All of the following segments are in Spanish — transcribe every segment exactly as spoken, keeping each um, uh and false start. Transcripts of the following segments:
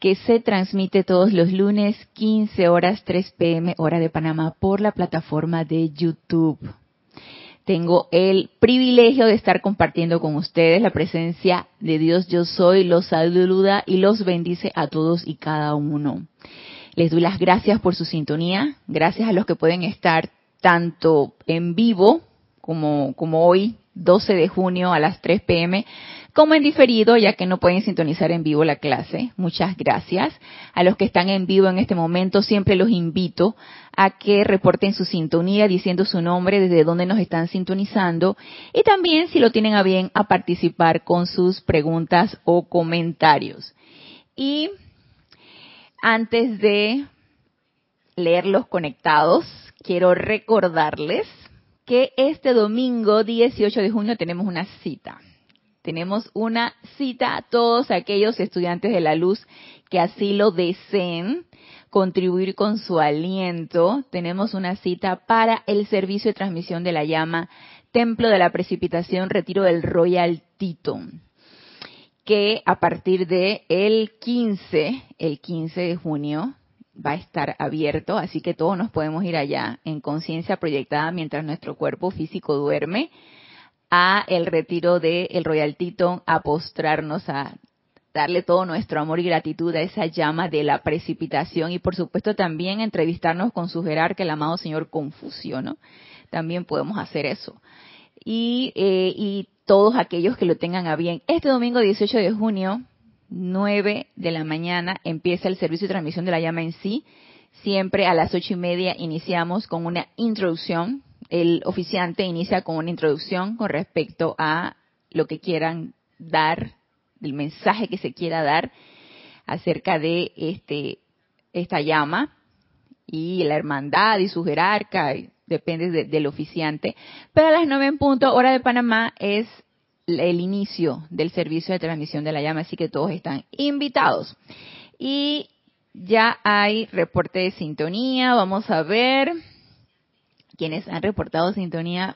que se transmite todos los lunes, quince horas, tres pe eme, hora de Panamá, por la plataforma de YouTube. Tengo el privilegio de estar compartiendo con ustedes la presencia de Dios Yo Soy, los saluda y los bendice a todos y cada uno. Les doy las gracias por su sintonía, gracias a los que pueden estar tanto en vivo como, como hoy, doce de junio a las tres pe eme, como en diferido, ya que no pueden sintonizar en vivo la clase. Muchas gracias. A los que están en vivo en este momento, siempre los invito a que reporten su sintonía diciendo su nombre, desde dónde nos están sintonizando, y también, si lo tienen a bien, a participar con sus preguntas o comentarios. Y antes de leer los conectados, quiero recordarles que este domingo dieciocho de junio tenemos una cita. Tenemos una cita a todos aquellos estudiantes de la luz que así lo deseen, contribuir con su aliento. Tenemos una cita para el servicio de transmisión de la llama, Templo de la Precipitación, Retiro del Royal Teton, que a partir de el quince, el quince de junio, va a estar abierto, así que todos nos podemos ir allá en conciencia proyectada mientras nuestro cuerpo físico duerme, a el retiro de el Royal Teton, a postrarnos, a darle todo nuestro amor y gratitud a esa llama de la precipitación, y por supuesto también entrevistarnos con su jerarca, el amado señor Confucio, ¿no? También podemos hacer eso. Y, eh, y todos aquellos que lo tengan a bien. Este domingo dieciocho de junio, nueve de la mañana, empieza el servicio de transmisión de la llama en sí. Siempre a las ocho y media iniciamos con una introducción. El oficiante inicia con una introducción con respecto a lo que quieran dar, el mensaje que se quiera dar acerca de este esta llama y la hermandad y su jerarca, y depende de, del oficiante. Pero a las nueve en punto, hora de Panamá, es el inicio del servicio de transmisión de la llama, así que todos están invitados. Y ya hay reporte de sintonía, vamos a ver quienes han reportado sintonía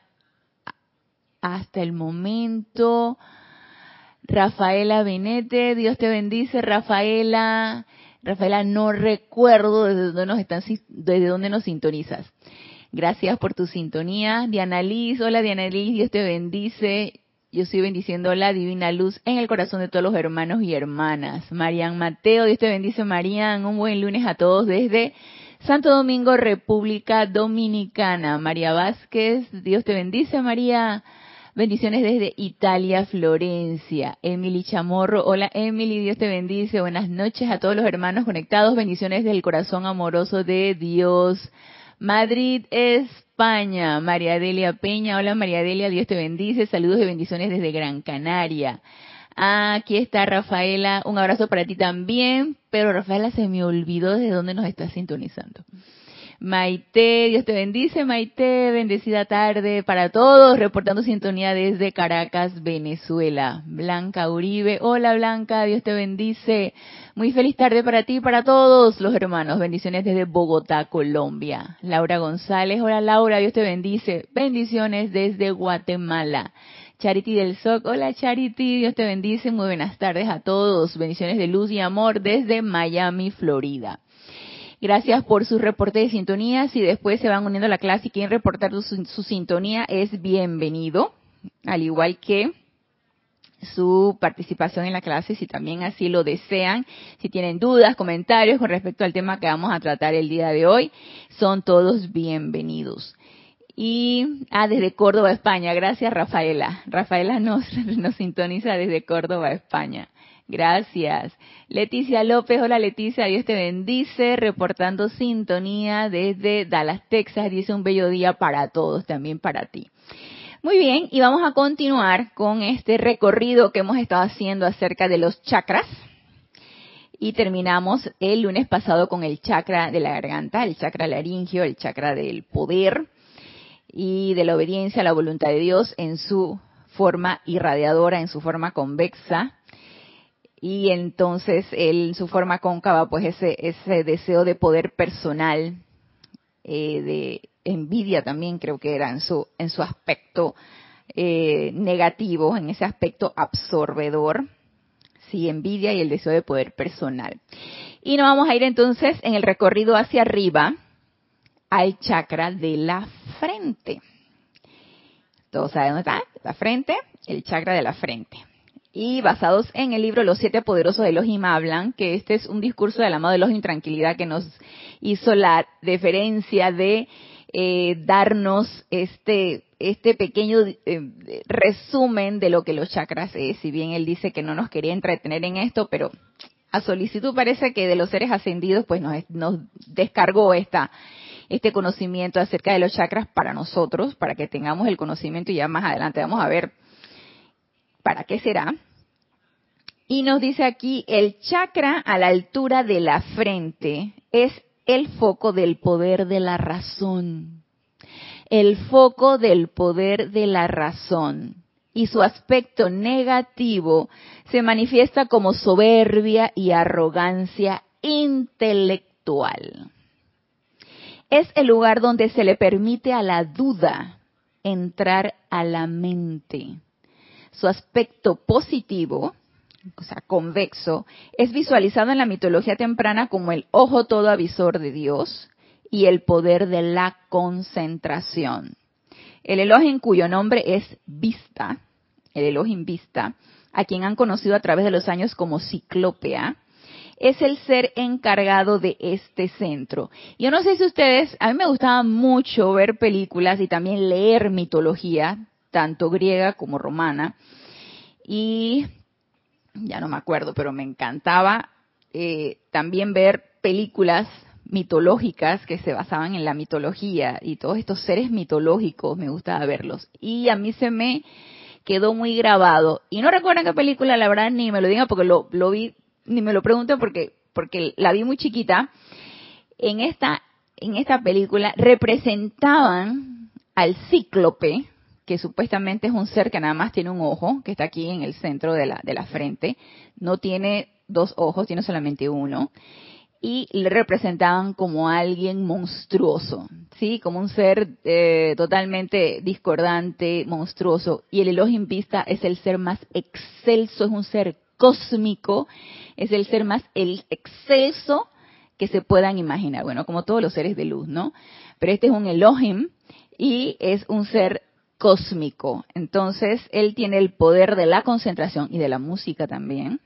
hasta el momento. Rafaela Benete, Dios te bendice, Rafaela. Rafaela, no recuerdo desde dónde nos están, desde dónde nos sintonizas. Gracias por tu sintonía. Diana Liz, hola Diana Liz, Dios te bendice. Yo estoy bendiciendo la divina luz en el corazón de todos los hermanos y hermanas. Marian Mateo, Dios te bendice, Marian. Un buen lunes a todos desde Santo Domingo, República Dominicana. María Vázquez, Dios te bendice, María. Bendiciones desde Italia, Florencia. Emily Chamorro, hola Emily, Dios te bendice. Buenas noches a todos los hermanos conectados. Bendiciones del corazón amoroso de Dios. Madrid, España. María Delia Peña, hola María Delia, Dios te bendice. Saludos y bendiciones desde Gran Canaria. Ah, aquí está Rafaela, un abrazo para ti también, pero Rafaela se me olvidó desde dónde nos está sintonizando. Maite, Dios te bendice, Maite, bendecida tarde para todos, reportando sintonía desde Caracas, Venezuela. Blanca Uribe, hola Blanca, Dios te bendice. Muy feliz tarde para ti y para todos los hermanos, bendiciones desde Bogotá, Colombia. Laura González, hola Laura, Dios te bendice, bendiciones desde Guatemala. Charity del S O C, hola Charity, Dios te bendice, muy buenas tardes a todos, bendiciones de luz y amor desde Miami, Florida. Gracias por su reporte de sintonía. Si después se van uniendo a la clase y quieren reportar su, su sintonía, es bienvenido, al igual que su participación en la clase, si también así lo desean. Si tienen dudas, comentarios con respecto al tema que vamos a tratar el día de hoy, son todos bienvenidos. Y, ah, desde Córdoba, España. Gracias, Rafaela. Rafaela nos, nos sintoniza desde Córdoba, España. Gracias. Leticia López, hola Leticia, Dios te bendice, reportando sintonía desde Dallas, Texas, dice un bello día para todos, también para ti. Muy bien, y vamos a continuar con este recorrido que hemos estado haciendo acerca de los chakras. Y terminamos el lunes pasado con el chakra de la garganta, el chakra laringio, el chakra del poder y de la obediencia a la voluntad de Dios en su forma irradiadora, en su forma convexa. Y entonces él, en su forma cóncava, pues ese ese deseo de poder personal, eh, de envidia también creo que era en su en su aspecto eh, negativo, en ese aspecto absorbedor, Sí, envidia y el deseo de poder personal. Y nos vamos a ir entonces en el recorrido hacia arriba al chakra de la frente. Todos saben dónde está la frente, el chakra de la frente. Y basados en el libro Los Siete Poderosos de Elohim hablan, que este es un discurso del amado Elohim Tranquilidad que nos hizo la deferencia de eh, darnos este este pequeño eh, resumen de lo que los chakras es. Si bien él dice que no nos quería entretener en esto, pero a solicitud parece que de los seres ascendidos pues nos, nos descargó esta este conocimiento acerca de los chakras para nosotros, para que tengamos el conocimiento y ya más adelante vamos a ver para qué será. Y nos dice aquí, el chakra a la altura de la frente es el foco del poder de la razón. El foco del poder de la razón. Y su aspecto negativo se manifiesta como soberbia y arrogancia intelectual. Es el lugar donde se le permite a la duda entrar a la mente. Su aspecto positivo, o sea, convexo, es visualizado en la mitología temprana como el ojo todo avisor de Dios y el poder de la concentración. El Elohim, cuyo nombre es Vista, el Elohim Vista, a quien han conocido a través de los años como Ciclópea, es el ser encargado de este centro. Yo no sé si ustedes, a mí me gustaba mucho ver películas y también leer mitología, tanto griega como romana, y ya no me acuerdo, pero me encantaba eh, también ver películas mitológicas que se basaban en la mitología y todos estos seres mitológicos, me gustaba verlos. Y a mí se me quedó muy grabado. Y no recuerdo qué película, la verdad, ni me lo digan porque lo, lo vi, ni me lo pregunten porque, porque la vi muy chiquita. En esta, en esta película representaban al cíclope, que supuestamente es un ser que nada más tiene un ojo, que está aquí en el centro de la, de la frente. No tiene dos ojos, tiene solamente uno. Y le representaban como alguien monstruoso, ¿sí? Como un ser eh, totalmente discordante, monstruoso. Y el Elohim Vista es el ser más excelso, es un ser cósmico, es el ser más el excelso que se puedan imaginar. Bueno, como todos los seres de luz, ¿no? Pero este es un Elohim y es un ser cósmico. Entonces, él tiene el poder de la concentración y de la música también.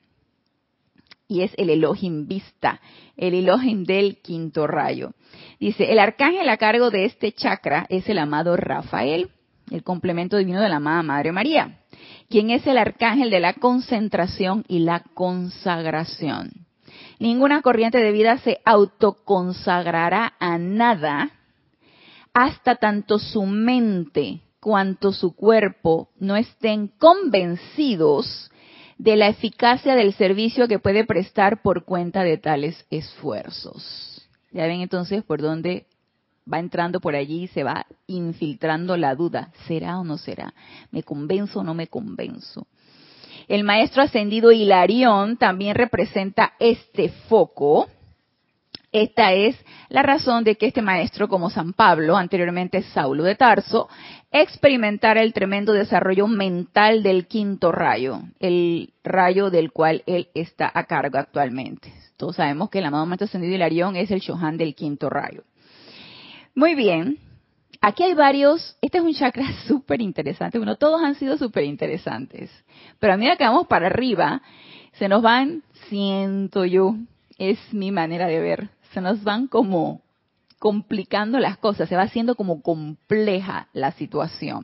Y es el Elohim Vista, el Elohim del quinto rayo. Dice, el arcángel a cargo de este chakra es el amado Rafael, el complemento divino de la amada Madre María, quien es el arcángel de la concentración y la consagración. Ninguna corriente de vida se autoconsagrará a nada hasta tanto su mente cuanto su cuerpo no estén convencidos de la eficacia del servicio que puede prestar por cuenta de tales esfuerzos. Ya ven entonces por dónde va entrando por allí y se va infiltrando la duda. ¿Será o no será? ¿Me convenzo o no me convenzo? El maestro ascendido Hilarión también representa este foco. Esta es la razón de que este maestro, como San Pablo, anteriormente Saulo de Tarso, experimentara el tremendo desarrollo mental del quinto rayo, el rayo del cual él está a cargo actualmente. Todos sabemos que el amado maestro ascendido Hilarión es el Shohan del quinto rayo. Muy bien, aquí hay varios, este es un chakra súper interesante, bueno, todos han sido súper interesantes, pero a medida que vamos para arriba, se nos van, siento yo, es mi manera de ver, se nos van como complicando las cosas, se va haciendo como compleja la situación.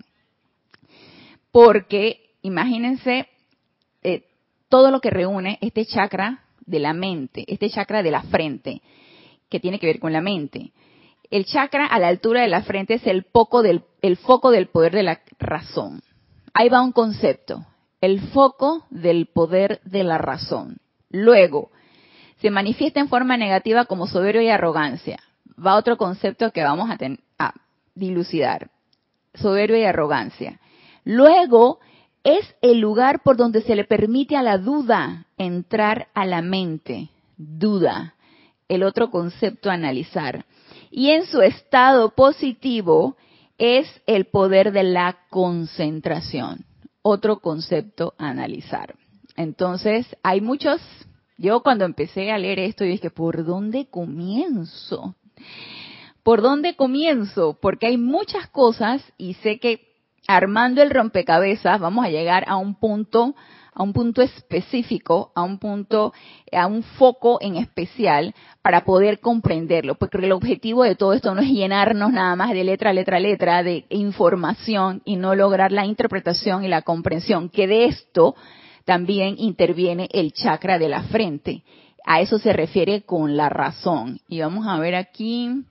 Porque, imagínense, eh, todo lo que reúne este chakra de la mente, este chakra de la frente, que tiene que ver con la mente. El chakra a la altura de la frente es el foco del, el foco del poder de la razón. Ahí va un concepto, el foco del poder de la razón. Luego, se manifiesta en forma negativa como soberbia y arrogancia. Va otro concepto que vamos a, ten, a dilucidar. Soberbia y arrogancia. Luego, es el lugar por donde se le permite a la duda entrar a la mente. Duda. El otro concepto a analizar. Y en su estado positivo es el poder de la concentración. Otro concepto a analizar. Entonces, hay muchos, yo cuando empecé a leer esto, yo dije, ¿por dónde comienzo? ¿Por dónde comienzo? Porque hay muchas cosas y sé que armando el rompecabezas vamos a llegar a un punto, a un punto específico, a un punto, a un foco en especial para poder comprenderlo. Porque el objetivo de todo esto no es llenarnos nada más de letra, letra, letra, de información y no lograr la interpretación y la comprensión, que de esto también interviene el chakra de la frente. A eso se refiere con la razón. Y vamos a ver aquí.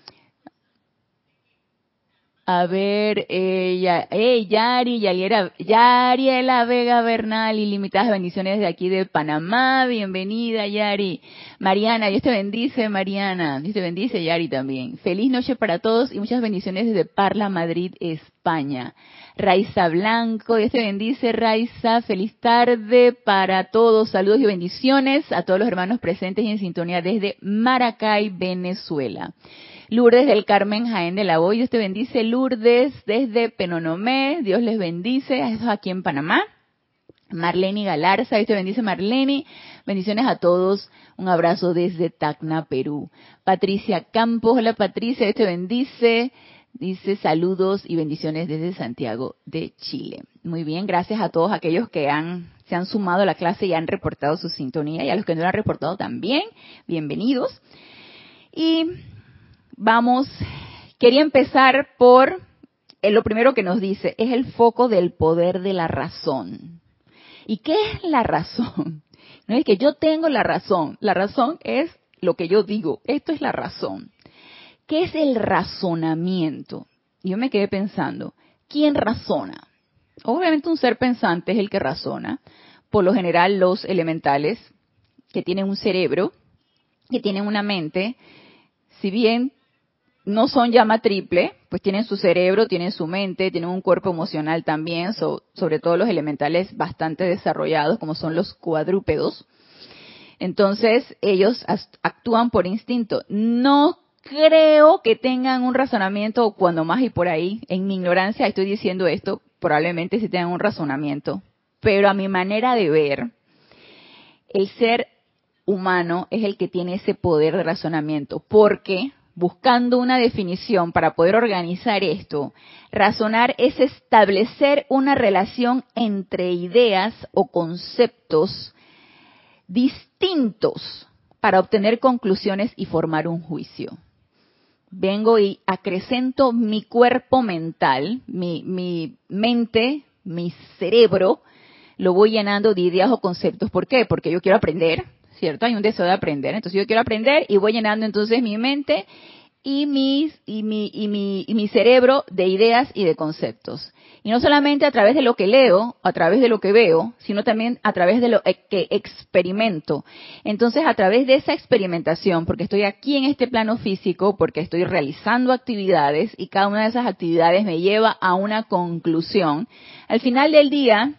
A ver, ella, eh, Yari, Yariela, Yariela Vega Bernal, ilimitadas bendiciones de aquí de Panamá, bienvenida Yari. Mariana, Dios te bendice, Mariana, Dios te bendice, Yari también. Feliz noche para todos y muchas bendiciones desde Parla, Madrid, España. Raiza Blanco, Dios te bendice, Raiza, feliz tarde para todos, saludos y bendiciones a todos los hermanos presentes y en sintonía desde Maracay, Venezuela. Lourdes del Carmen Jaén de la Boy, Dios te bendice. Lourdes desde Penonomé, Dios les bendice. Eso es aquí en Panamá. Marlene Galarza, Dios te bendice, Marlene. Bendiciones a todos. Un abrazo desde Tacna, Perú. Patricia Campos, hola Patricia, Dios te bendice. Dice saludos y bendiciones desde Santiago de Chile. Muy bien, gracias a todos aquellos que han se han sumado a la clase y han reportado su sintonía. Y a los que no lo han reportado también, bienvenidos. Y vamos, quería empezar por eh, lo primero que nos dice, es el foco del poder de la razón. ¿Y qué es la razón? No es que yo tengo la razón, la razón es lo que yo digo, esto es la razón. ¿Qué es el razonamiento? Y yo me quedé pensando, ¿quién razona? Obviamente un ser pensante es el que razona, por lo general los elementales que tienen un cerebro, que tienen una mente, si bien no son llama triple, pues tienen su cerebro, tienen su mente, tienen un cuerpo emocional también, so, sobre todo los elementales bastante desarrollados, como son los cuadrúpedos. Entonces, ellos actúan por instinto. No creo que tengan un razonamiento, o cuando más y por ahí, en mi ignorancia estoy diciendo esto, probablemente sí tengan un razonamiento. Pero a mi manera de ver, el ser humano es el que tiene ese poder de razonamiento, porque buscando una definición para poder organizar esto, razonar es establecer una relación entre ideas o conceptos distintos para obtener conclusiones y formar un juicio. Vengo y acrecento mi cuerpo mental, mi, mi mente, mi cerebro, lo voy llenando de ideas o conceptos. ¿Por qué? Porque yo quiero aprender, ¿cierto? Hay un deseo de aprender. Entonces yo quiero aprender y voy llenando entonces mi mente y, mis, y, mi, y, mi, y mi cerebro de ideas y de conceptos. Y no solamente a través de lo que leo, a través de lo que veo, sino también a través de lo que experimento. Entonces, a través de esa experimentación, porque estoy aquí en este plano físico, porque estoy realizando actividades y cada una de esas actividades me lleva a una conclusión, al final del día,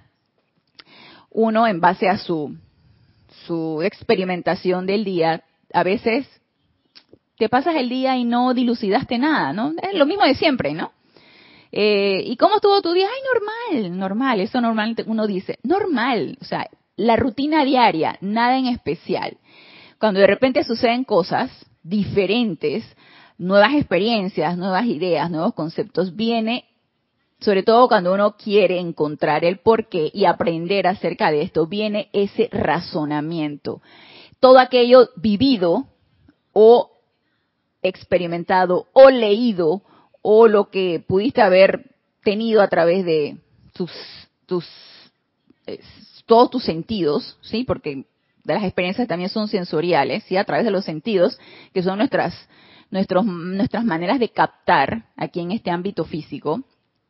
uno en base a su, su experimentación del día, a veces te pasas el día y no dilucidaste nada, ¿no? Es lo mismo de siempre, ¿no? Eh, ¿Y cómo estuvo tu día? Ay, normal, normal, eso normalmente uno dice, normal, o sea, la rutina diaria, nada en especial. Cuando de repente suceden cosas diferentes, nuevas experiencias, nuevas ideas, nuevos conceptos, viene, sobre todo cuando uno quiere encontrar el porqué y aprender acerca de esto, viene ese razonamiento. Todo aquello vivido o experimentado o leído o lo que pudiste haber tenido a través de tus, tus eh, todos tus sentidos, ¿sí? Porque las experiencias también son sensoriales, ¿sí? A través de los sentidos, que son nuestras, nuestros, nuestras maneras de captar aquí en este ámbito físico.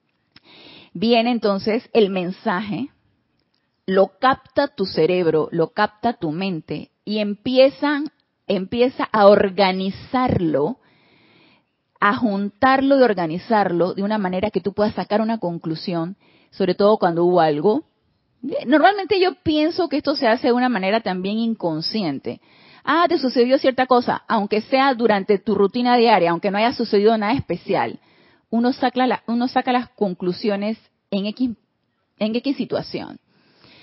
Viene entonces el mensaje, lo capta tu cerebro, lo capta tu mente y empiezan, empieza a organizarlo, a juntarlo y organizarlo de una manera que tú puedas sacar una conclusión, sobre todo cuando hubo algo. Normalmente yo pienso que esto se hace de una manera también inconsciente. Ah, te sucedió cierta cosa, aunque sea durante tu rutina diaria, aunque no haya sucedido nada especial. Uno saca, la, uno saca las conclusiones en X, en X situación.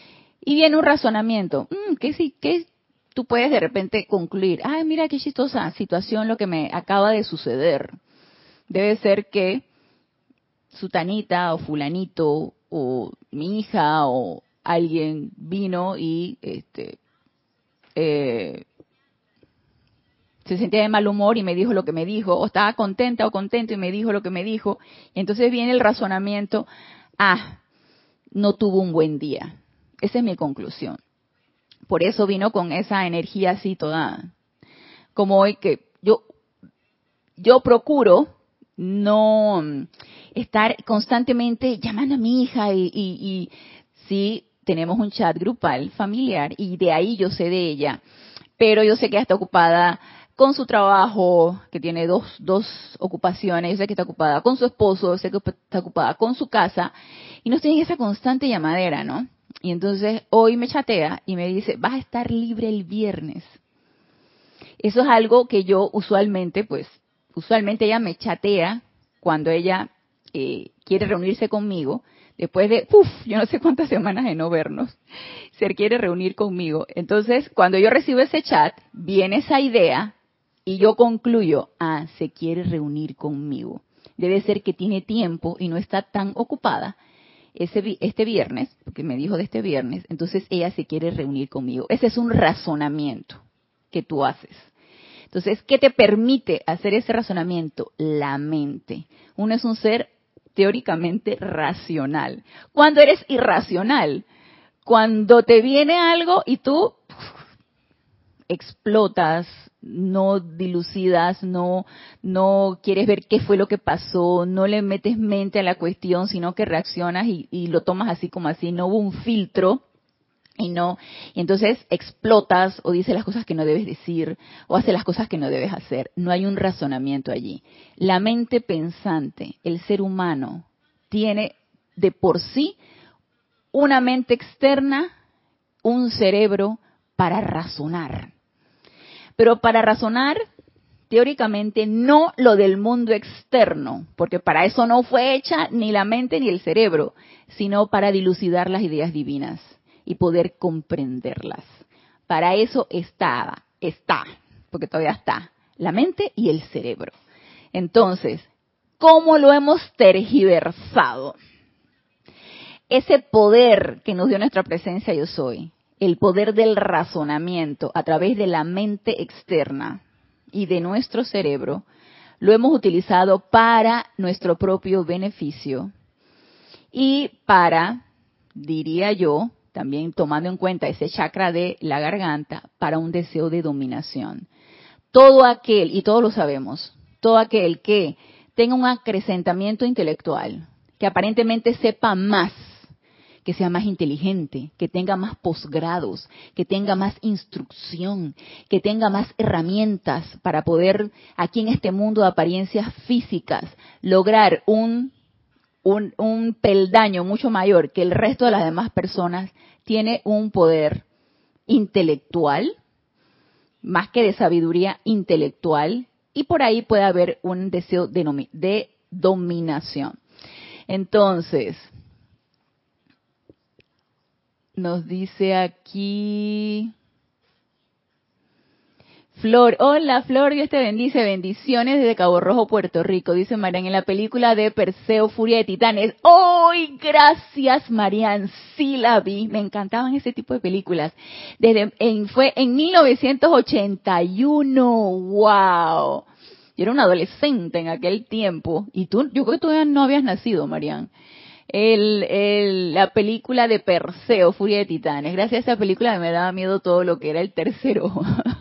Y viene un razonamiento. Mm, ¿qué, sí, ¿Qué tú puedes de repente concluir? Ay, mira qué chistosa situación lo que me acaba de suceder. Debe ser que sutanita o fulanito o mi hija o alguien vino y este eh, se sentía de mal humor y me dijo lo que me dijo, o estaba contenta o contento y me dijo lo que me dijo. Y entonces viene el razonamiento, ah, no tuvo un buen día. Esa es mi conclusión. Por eso vino con esa energía así toda, como hoy que yo, yo procuro no estar constantemente llamando a mi hija y, y, y sí, tenemos un chat grupal familiar y de ahí yo sé de ella, pero yo sé que ella está ocupada con su trabajo, que tiene dos, dos ocupaciones, yo sé que está ocupada con su esposo, yo sé que está ocupada con su casa, y nos tienen esa constante llamadera, ¿no? Y entonces hoy me chatea y me dice, vas a estar libre el viernes. Eso es algo que yo usualmente, pues, usualmente ella me chatea cuando ella eh, quiere reunirse conmigo, después de, uff, yo no sé cuántas semanas de no vernos, se quiere reunir conmigo. Entonces, cuando yo recibo ese chat, viene esa idea y yo concluyo, ah, se quiere reunir conmigo. Debe ser que tiene tiempo y no está tan ocupada ese, este viernes, porque me dijo de este viernes, entonces ella se quiere reunir conmigo. Ese es un razonamiento que tú haces. Entonces, ¿qué te permite hacer ese razonamiento? La mente. Uno es un ser teóricamente racional. ¿Cuándo eres irracional? Cuando te viene algo y tú explotas, no dilucidas, no, no quieres ver qué fue lo que pasó, no le metes mente a la cuestión, sino que reaccionas y, y lo tomas así como así, no hubo un filtro y no, y entonces explotas o dices las cosas que no debes decir o haces las cosas que no debes hacer. No hay un razonamiento allí. La mente pensante, el ser humano, tiene de por sí una mente externa, un cerebro para razonar. Pero para razonar, teóricamente, no lo del mundo externo, porque para eso no fue hecha ni la mente ni el cerebro, sino para dilucidar las ideas divinas y poder comprenderlas. Para eso estaba, está, porque todavía está, la mente y el cerebro. Entonces, ¿cómo lo hemos tergiversado? Ese poder que nos dio nuestra presencia yo soy, el poder del razonamiento a través de la mente externa y de nuestro cerebro, lo hemos utilizado para nuestro propio beneficio y para, diría yo, también tomando en cuenta ese chakra de la garganta, para un deseo de dominación. Todo aquel, y todos lo sabemos, todo aquel que tenga un acrecentamiento intelectual, que aparentemente sepa más, que sea más inteligente, que tenga más posgrados, que tenga más instrucción, que tenga más herramientas para poder, aquí en este mundo de apariencias físicas, lograr un, un, un peldaño mucho mayor que el resto de las demás personas, tiene un poder intelectual, más que de sabiduría intelectual, y por ahí puede haber un deseo de, de dominación. Entonces, nos dice aquí Flor, hola Flor, Dios te bendice, bendiciones desde Cabo Rojo, Puerto Rico, dice Marian, en la película de Perseo, Furia de Titanes. ¡Ay, gracias Marian! Sí la vi, me encantaban ese tipo de películas. Desde en, fue en mil novecientos ochenta y uno, ¡wow! Yo era una adolescente en aquel tiempo, y tú, yo creo que todavía no habías nacido, Marian. El, el, la película de Perseo, Furia de Titanes. Gracias a esa película me daba miedo todo lo que era el tercer ojo.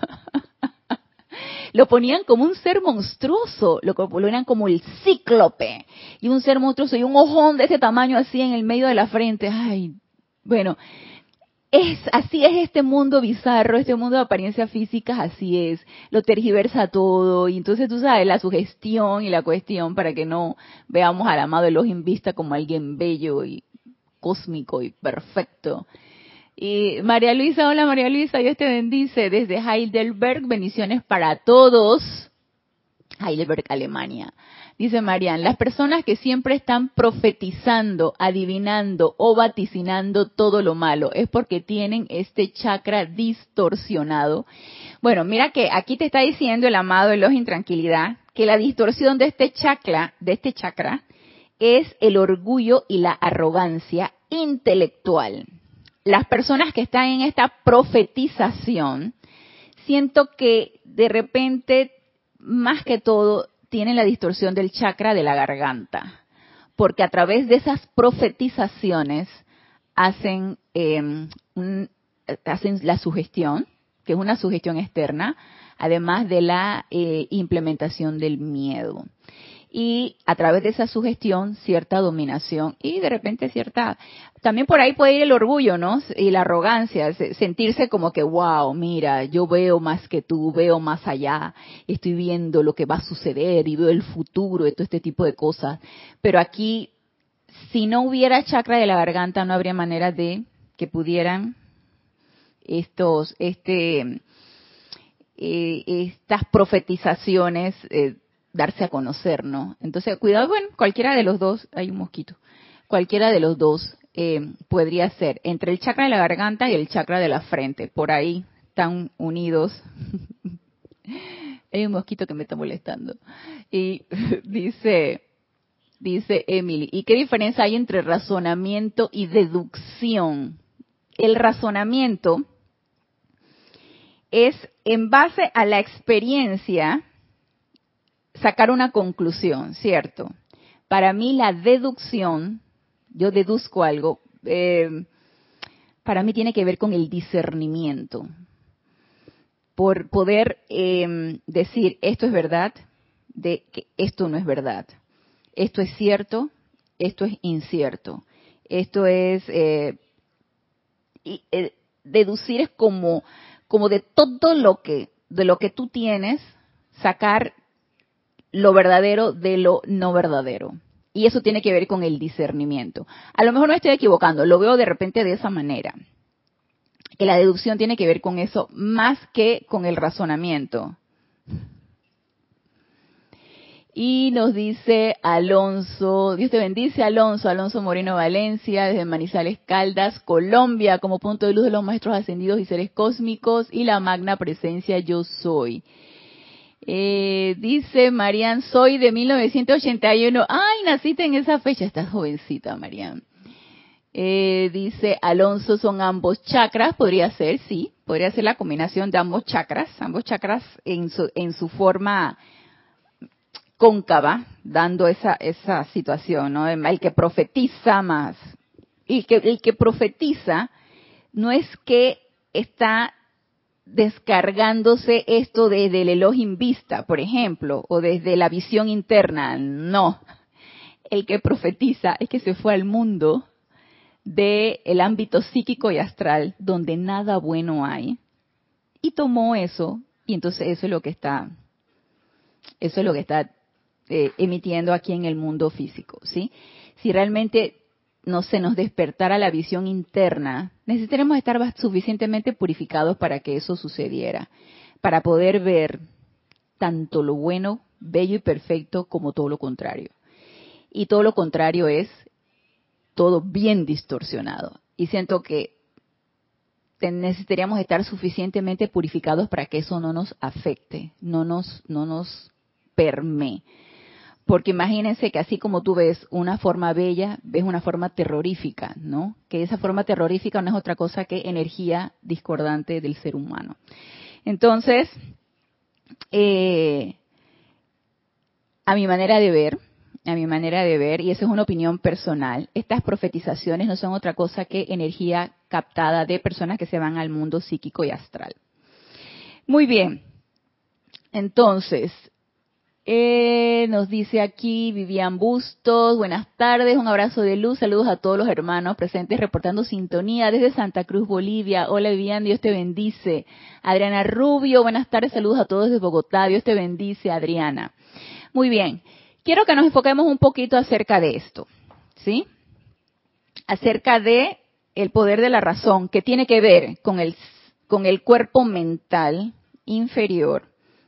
Lo ponían como un ser monstruoso, lo ponían como el cíclope, y un ser monstruoso, y un ojón de ese tamaño así en el medio de la frente. Ay, bueno, es así es este mundo bizarro, este mundo de apariencias físicas, así es, lo tergiversa todo, y entonces tú sabes, la sugestión y la cuestión para que no veamos al amado Elohim vista como alguien bello y cósmico y perfecto. Y María Luisa, hola María Luisa, Dios te bendice desde Heidelberg, bendiciones para todos. Heidelberg, Alemania. Dice Marian, las personas que siempre están profetizando, adivinando o vaticinando todo lo malo es porque tienen este chakra distorsionado. Bueno, mira que aquí te está diciendo el amado Elohim Tranquilidad que la distorsión de este chakra, de este chakra, es el orgullo y la arrogancia intelectual. Las personas que están en esta profetización, siento que de repente, más que todo, tienen la distorsión del chakra de la garganta, porque a través de esas profetizaciones hacen, eh, un, hacen la sugestión, que es una sugestión externa, además de la eh, implementación del miedo. Y a través de esa sugestión, cierta dominación y de repente cierta... También por ahí puede ir el orgullo, ¿no? Y la arrogancia, sentirse como que, wow, mira, yo veo más que tú, veo más allá, estoy viendo lo que va a suceder y veo el futuro y todo este tipo de cosas. Pero aquí, si no hubiera chakra de la garganta, no habría manera de que pudieran estos, este, eh, estas profetizaciones eh, darse a conocer, ¿no? Entonces, cuidado, bueno, cualquiera de los dos, hay un mosquito, cualquiera de los dos eh, podría ser, entre el chakra de la garganta y el chakra de la frente, por ahí están unidos. Hay un mosquito que me está molestando. Y dice, dice Emily, ¿y qué diferencia hay entre razonamiento y deducción? El razonamiento es en base a la experiencia sacar una conclusión, ¿cierto? Para mí la deducción, yo deduzco algo, eh, para mí tiene que ver con el discernimiento. Por poder eh, decir esto es verdad, de que esto no es verdad. Esto es cierto, esto es incierto. Esto es... Eh, y, eh, deducir es como, como de todo lo que, de lo que tú tienes, sacar lo verdadero de lo no verdadero. Y eso tiene que ver con el discernimiento. A lo mejor no estoy equivocando, lo veo de repente de esa manera. Que la deducción tiene que ver con eso más que con el razonamiento. Y nos dice Alonso, Dios te bendice Alonso, Alonso Moreno Valencia, desde Manizales Caldas, Colombia, como punto de luz de los maestros ascendidos y seres cósmicos y la magna presencia yo soy. Eh, dice Marian, soy de mil novecientos ochenta y uno. Ay, naciste en esa fecha, estás jovencita, Marian. Eh, dice Alonso, son ambos chakras, podría ser, sí, podría ser la combinación de ambos chakras, ambos chakras en su, en su forma cóncava, dando esa, esa situación, ¿no? El que profetiza más. Y que, el que profetiza no es que está descargándose esto desde el Elohim Vista, por ejemplo, o desde la visión interna. No. El que profetiza es que se fue al mundo del ámbito psíquico y astral, donde nada bueno hay, y tomó eso, y entonces eso es lo que está, eso es lo que está eh, emitiendo aquí en el mundo físico, ¿sí? Si realmente no se nos despertara la visión interna, necesitaremos estar suficientemente purificados para que eso sucediera, para poder ver tanto lo bueno, bello y perfecto como todo lo contrario. Y todo lo contrario es todo bien distorsionado. Y siento que necesitaríamos estar suficientemente purificados para que eso no nos afecte, no nos, no nos permee. Porque imagínense que así como tú ves una forma bella, ves una forma terrorífica, ¿no? Que esa forma terrorífica no es otra cosa que energía discordante del ser humano. Entonces, eh, a mi manera de ver, a mi manera de ver, y eso es una opinión personal, estas profetizaciones no son otra cosa que energía captada de personas que se van al mundo psíquico y astral. Muy bien. Entonces, Eh, nos dice aquí Vivian Bustos, buenas tardes, un abrazo de luz, saludos a todos los hermanos presentes reportando sintonía desde Santa Cruz, Bolivia. Hola Vivian, Dios te bendice. Adriana Rubio, buenas tardes, saludos a todos desde Bogotá, Dios te bendice, Adriana. Muy bien, quiero que nos enfoquemos un poquito acerca de esto, ¿sí? Acerca de el poder de la razón, que tiene que ver con el, con el cuerpo mental inferior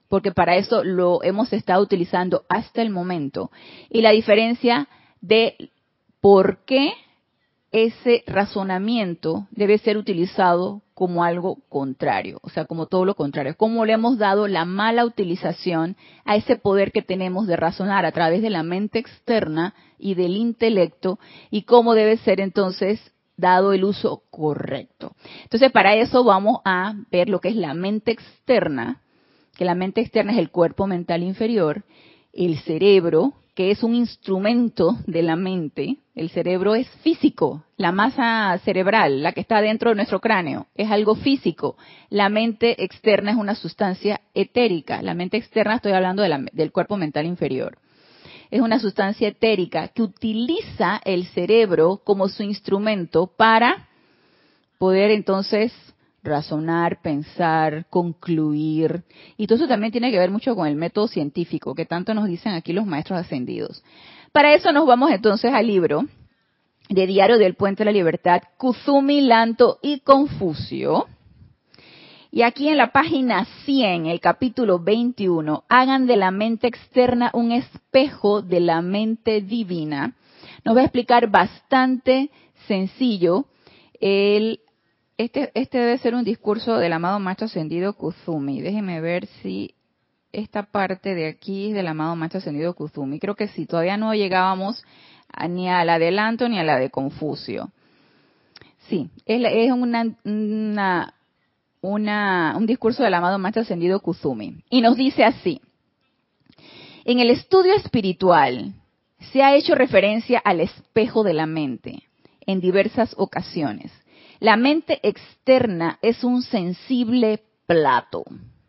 porque para eso lo hemos estado utilizando hasta el momento. Y la diferencia de por qué ese razonamiento debe ser utilizado como algo contrario, o sea, como todo lo contrario, cómo le hemos dado la mala utilización a ese poder que tenemos de razonar a través de la mente externa y del intelecto, y cómo debe ser entonces dado el uso correcto. Entonces, para eso vamos a ver lo que es la mente externa, que la mente externa es el cuerpo mental inferior, el cerebro, que es un instrumento de la mente. El cerebro es físico, la masa cerebral, la que está dentro de nuestro cráneo, es algo físico. La mente externa es una sustancia etérica. La mente externa, estoy hablando de la, del cuerpo mental inferior. Es una sustancia etérica que utiliza el cerebro como su instrumento para poder entonces razonar, pensar, concluir. Y todo eso también tiene que ver mucho con el método científico, que tanto nos dicen aquí los maestros ascendidos. Para eso nos vamos entonces al libro de Diario del Puente de la Libertad, Kuzumi, Lanto y Confucio. Y aquí en la página cien, el capítulo veintiuno, hagan de la mente externa un espejo de la mente divina. Nos va a explicar bastante sencillo el Este, este debe ser un discurso del amado Maestro Ascendido Kuzumi. Déjenme ver si esta parte de aquí es del amado Maestro Ascendido Kuzumi. Creo que sí, todavía no llegábamos a, ni al adelanto ni a la de Confucio. Sí, es, es una, una, una, un discurso del amado Maestro Ascendido Kuzumi. Y nos dice así: en el estudio espiritual se ha hecho referencia al espejo de la mente en diversas ocasiones. La mente externa es un sensible plato,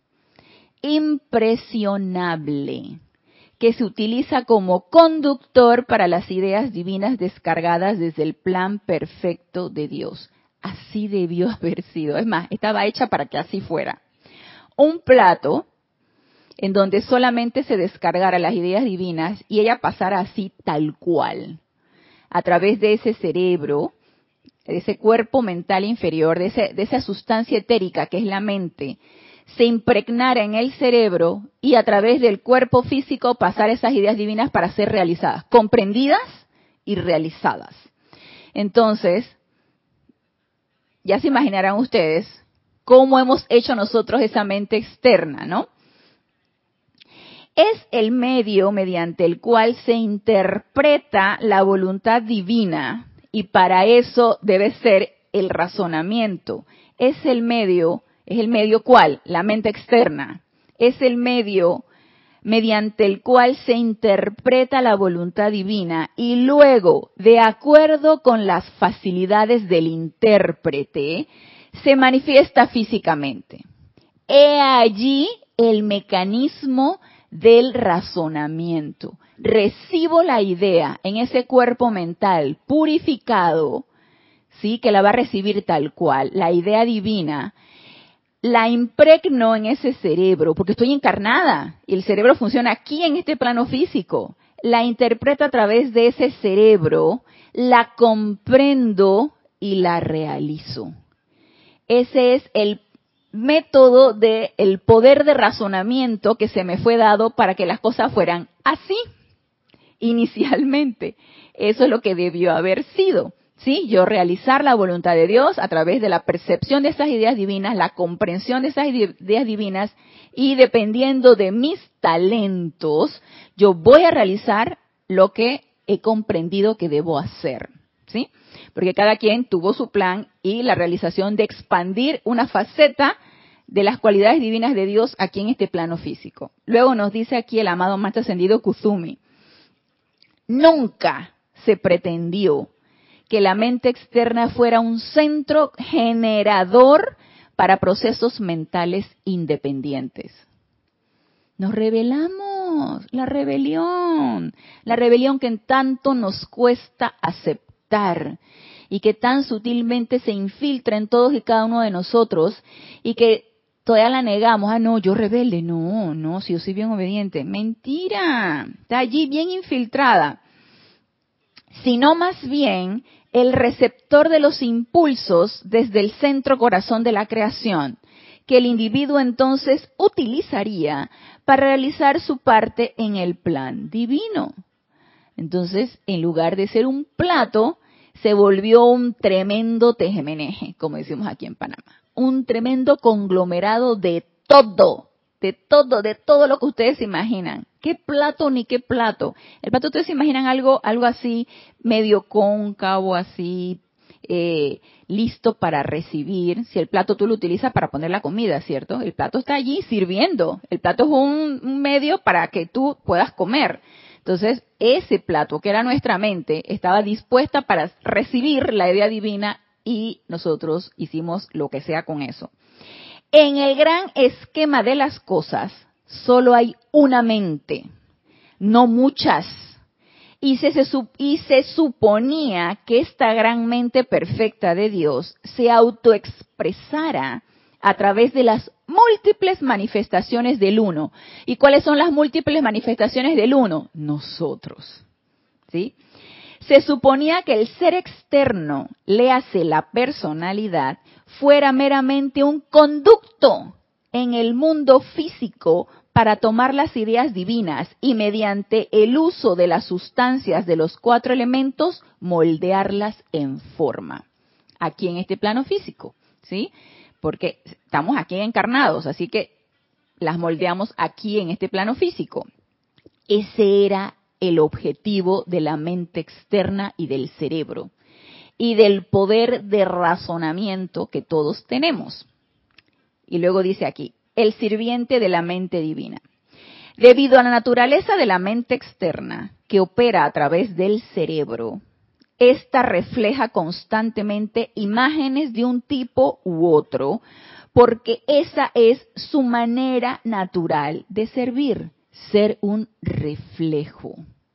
impresionable, que se utiliza como conductor para las ideas divinas descargadas desde el plan perfecto de Dios. Así debió haber sido. Es más, estaba hecha para que así fuera. Un plato en donde solamente se descargara las ideas divinas y ella pasara así tal cual, a través de ese cerebro, de ese cuerpo mental inferior, de, ese, de esa sustancia etérica que es la mente, se impregnara en el cerebro y a través del cuerpo físico pasar esas ideas divinas para ser realizadas, comprendidas y realizadas. Entonces, ya se imaginarán ustedes cómo hemos hecho nosotros esa mente externa, ¿no? Es el medio mediante el cual se interpreta la voluntad divina. Y para eso debe ser el razonamiento. Es el medio, ¿es el medio cuál? La mente externa. Es el medio mediante el cual se interpreta la voluntad divina y luego, de acuerdo con las facilidades del intérprete, se manifiesta físicamente. He allí el mecanismo del razonamiento. Recibo la idea en ese cuerpo mental purificado, sí, que la va a recibir tal cual, la idea divina, la impregno en ese cerebro, porque estoy encarnada y el cerebro funciona aquí en este plano físico. La interpreto a través de ese cerebro, la comprendo y la realizo. Ese es el método del poder de razonamiento que se me fue dado para que las cosas fueran así inicialmente. Eso es lo que debió haber sido, ¿sí? Yo realizar la voluntad de Dios a través de la percepción de esas ideas divinas, la comprensión de esas ideas divinas, y dependiendo de mis talentos, yo voy a realizar lo que he comprendido que debo hacer, ¿sí? Porque cada quien tuvo su plan y la realización de expandir una faceta de las cualidades divinas de Dios aquí en este plano físico. Luego nos dice aquí el amado Maestro Ascendido Kuzumi: nunca se pretendió que la mente externa fuera un centro generador para procesos mentales independientes. Nos rebelamos, la rebelión, la rebelión que en tanto nos cuesta aceptar y que tan sutilmente se infiltra en todos y cada uno de nosotros y que todavía la negamos. Ah, no, yo rebelde. No, no, si yo soy bien obediente. Mentira, está allí bien infiltrada. Sino más bien el receptor de los impulsos desde el centro corazón de la creación, que el individuo entonces utilizaría para realizar su parte en el plan divino. Entonces, en lugar de ser un plato, se volvió un tremendo tejemeneje, como decimos aquí en Panamá. Un tremendo conglomerado de todo, de todo, de todo lo que ustedes se imaginan. ¿Qué plato ni qué plato? El plato, ustedes se imaginan algo, algo así, medio cóncavo, así, eh, listo para recibir. Si el plato tú lo utilizas para poner la comida, ¿cierto? El plato está allí sirviendo. El plato es un, un medio para que tú puedas comer. Entonces, ese plato, que era nuestra mente, estaba dispuesta para recibir la idea divina y nosotros hicimos lo que sea con eso. En el gran esquema de las cosas, solo hay una mente, no muchas. Y se, se, y se suponía que esta gran mente perfecta de Dios se autoexpresara a través de las múltiples manifestaciones del Uno. ¿Y cuáles son las múltiples manifestaciones del Uno? Nosotros. ¿Sí? Se suponía que el ser externo, léase la personalidad, fuera meramente un conducto en el mundo físico para tomar las ideas divinas y mediante el uso de las sustancias de los cuatro elementos moldearlas en forma. Aquí en este plano físico, ¿sí? Porque estamos aquí encarnados, así que las moldeamos aquí en este plano físico. Ese era el objetivo de la mente externa y del cerebro y del poder de razonamiento que todos tenemos. Y luego dice aquí, el sirviente de la mente divina. Debido a la naturaleza de la mente externa que opera a través del cerebro, esta refleja constantemente imágenes de un tipo u otro, porque esa es su manera natural de servir, ser un reflejo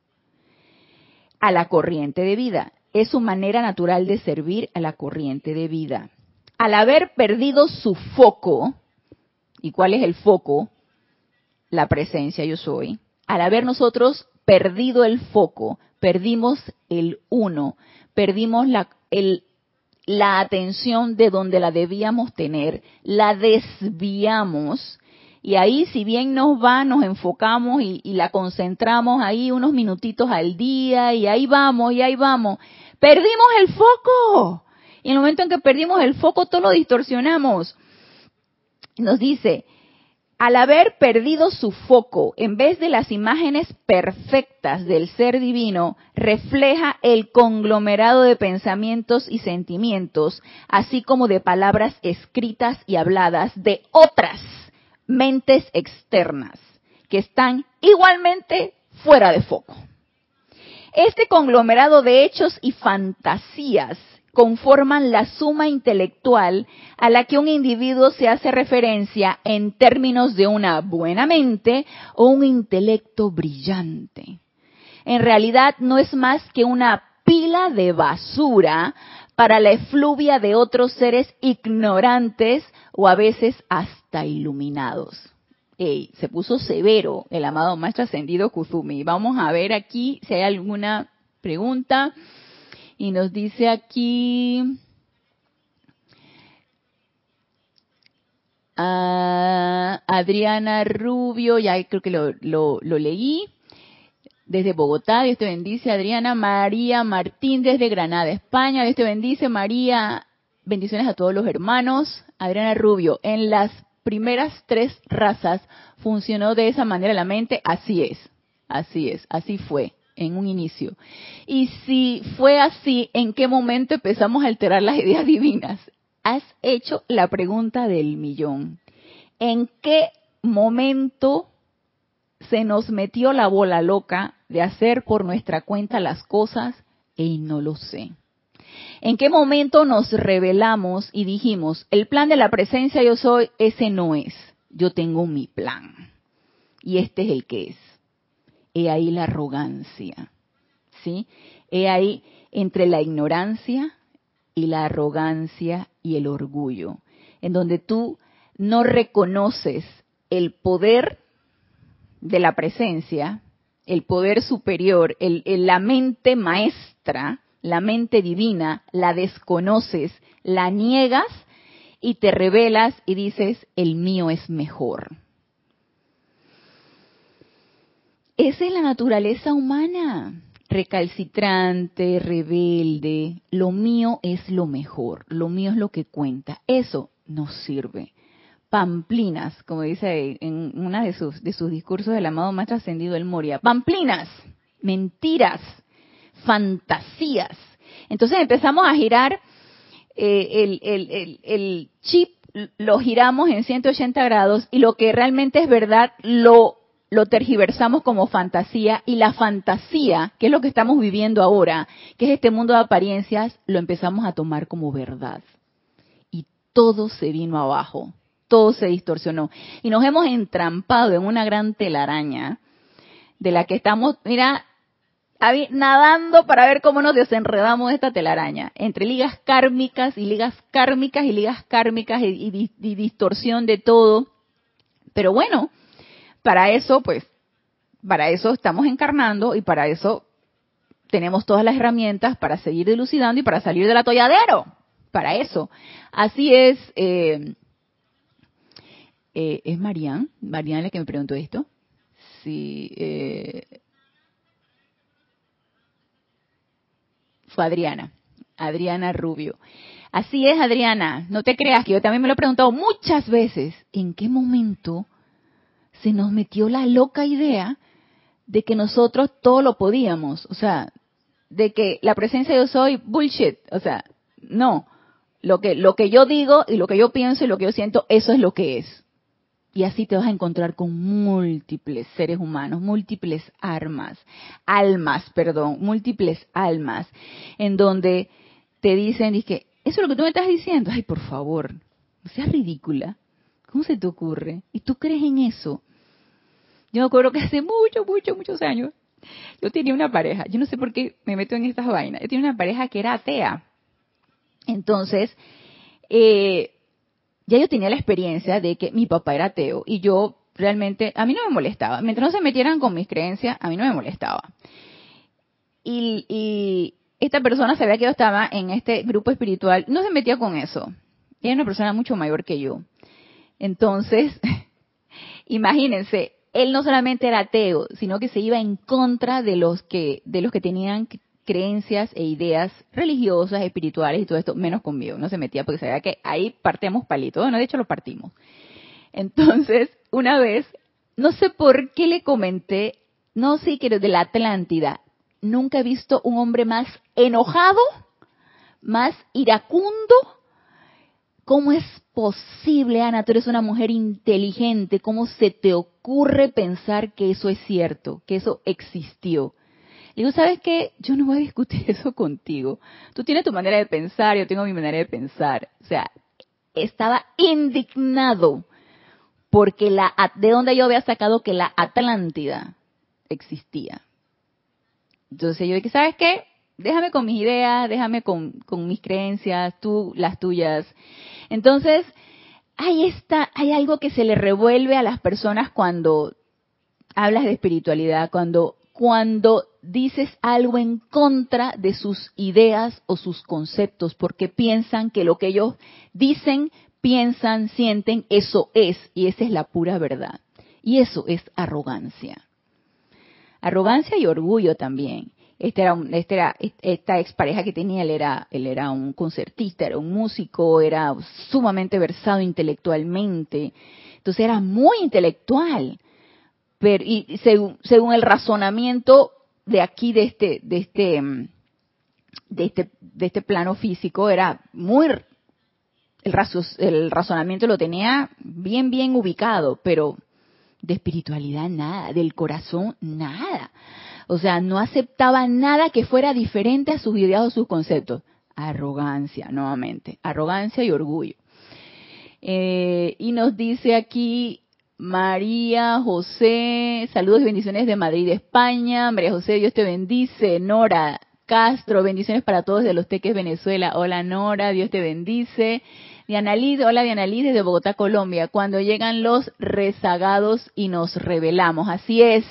a la corriente de vida. Es su manera natural de servir a la corriente de vida. Al haber perdido su foco, ¿y cuál es el foco? La presencia yo soy. Al haber nosotros perdido el foco, perdimos el uno, perdimos la, el, la atención de donde la debíamos tener, la desviamos y ahí si bien nos va, nos enfocamos y, y la concentramos ahí unos minutitos al día y ahí vamos y ahí vamos, perdimos el foco. Y en el momento en que perdimos el foco, todo lo distorsionamos. Nos dice, al haber perdido su foco, en vez de las imágenes perfectas del ser divino, refleja el conglomerado de pensamientos y sentimientos, así como de palabras escritas y habladas de otras mentes externas, que están igualmente fuera de foco. Este conglomerado de hechos y fantasías conforman la suma intelectual a la que un individuo se hace referencia en términos de una buena mente o un intelecto brillante. En realidad no es más que una pila de basura para la efluvia de otros seres ignorantes o a veces hasta iluminados. Ey, se puso severo el amado Maestro Ascendido Kuzumi. Vamos a ver aquí si hay alguna pregunta. Y nos dice aquí, uh, Adriana Rubio, ya creo que lo, lo, lo leí, desde Bogotá, Dios te bendice, Adriana. María Martín desde Granada, España, Dios te bendice, María, bendiciones a todos los hermanos. Adriana Rubio, en las primeras tres razas funcionó de esa manera la mente, así es, así es, así fue. En un inicio. Y si fue así, ¿en qué momento empezamos a alterar las ideas divinas? Has hecho la pregunta del millón. ¿En qué momento se nos metió la bola loca de hacer por nuestra cuenta las cosas? Y no lo sé. ¿En qué momento nos rebelamos y dijimos, el plan de la presencia yo soy, ese no es, yo tengo mi plan y este es el que es? He ahí la arrogancia, ¿sí? He ahí entre la ignorancia y la arrogancia y el orgullo, en donde tú no reconoces el poder de la presencia, el poder superior, el, el, la mente maestra, la mente divina, la desconoces, la niegas y te rebelas y dices, el mío es mejor. Esa es la naturaleza humana, recalcitrante, rebelde. Lo mío es lo mejor, lo mío es lo que cuenta. Eso nos sirve. Pamplinas, como dice en una de sus, de sus discursos del amado Maestro Ascendido El Moria. Pamplinas, mentiras, fantasías. Entonces empezamos a girar eh, el, el, el, el chip, lo giramos en ciento ochenta grados y lo que realmente es verdad lo lo tergiversamos como fantasía, y la fantasía, que es lo que estamos viviendo ahora, que es este mundo de apariencias, lo empezamos a tomar como verdad. Y todo se vino abajo, todo se distorsionó. Y nos hemos entrampado en una gran telaraña de la que estamos, mira, nadando para ver cómo nos desenredamos de esta telaraña, entre ligas kármicas y ligas kármicas y ligas kármicas y, y, y distorsión de todo. Pero bueno, para eso, pues, para eso estamos encarnando y para eso tenemos todas las herramientas para seguir dilucidando y para salir del atolladero. Para eso. Así es. Eh, eh, ¿Es Marian? ¿Marian la que me preguntó esto? Sí. Eh, fue Adriana. Adriana Rubio. Así es, Adriana. No te creas que yo también me lo he preguntado muchas veces. ¿En qué momento se nos metió la loca idea de que nosotros todo lo podíamos? O sea, de que la presencia de yo soy bullshit. O sea, no. Lo que, lo que yo digo y lo que yo pienso y lo que yo siento, eso es lo que es. Y así te vas a encontrar con múltiples seres humanos, múltiples almas, almas, perdón, múltiples almas, en donde te dicen, dije, eso es lo que tú me estás diciendo. Ay, por favor, no seas ridícula. ¿Cómo se te ocurre? ¿Y tú crees en eso? Yo me acuerdo que hace muchos, muchos, muchos años, yo tenía una pareja, yo no sé por qué me meto en estas vainas, yo tenía una pareja que era atea. Entonces, eh, ya yo tenía la experiencia de que mi papá era ateo y yo realmente, a mí no me molestaba. Mientras no se metieran con mis creencias, a mí no me molestaba. Y, y esta persona sabía que yo estaba en este grupo espiritual, no se metía con eso. Era una persona mucho mayor que yo. Entonces, imagínense, él no solamente era ateo, sino que se iba en contra de los que de los que tenían creencias e ideas religiosas, espirituales y todo esto, menos conmigo. No se metía porque sabía que ahí partíamos palito. Bueno, de hecho lo partimos. Entonces, una vez, no sé por qué le comenté, no sé, que de la Atlántida, nunca he visto un hombre más enojado, más iracundo. ¿Cómo es posible, Ana? Tú eres una mujer inteligente. ¿Cómo se te ocurre pensar que eso es cierto, que eso existió? Le digo, ¿sabes qué? Yo no voy a discutir eso contigo. Tú tienes tu manera de pensar, yo tengo mi manera de pensar. O sea, estaba indignado porque la de donde yo había sacado que la Atlántida existía. Entonces yo dije, ¿sabes qué? Déjame con mis ideas, déjame con, con mis creencias, tú las tuyas. Entonces, hay esta, hay algo que se le revuelve a las personas cuando hablas de espiritualidad, cuando, cuando dices algo en contra de sus ideas o sus conceptos, porque piensan que lo que ellos dicen, piensan, sienten, eso es, y esa es la pura verdad. Y eso es arrogancia. Arrogancia y orgullo también. Este era, un, este era esta expareja que tenía, él era, él era un concertista, era un músico, era sumamente versado intelectualmente. Entonces era muy intelectual. Pero, y según, según el razonamiento de aquí, de este, de este, de este, de este plano físico, era muy, el, razo, el razonamiento lo tenía bien, bien ubicado, pero de espiritualidad nada, del corazón nada. O sea, no aceptaba nada que fuera diferente a sus ideas o sus conceptos. Arrogancia, nuevamente, arrogancia y orgullo. Eh, y nos dice aquí María José, saludos y bendiciones de Madrid, España. María José, Dios te bendice. Nora Castro, bendiciones para todos de Los Teques, Venezuela. Hola Nora, Dios te bendice. Diana Liz, hola Diana Liz desde Bogotá, Colombia. Cuando llegan los rezagados y nos rebelamos, así es.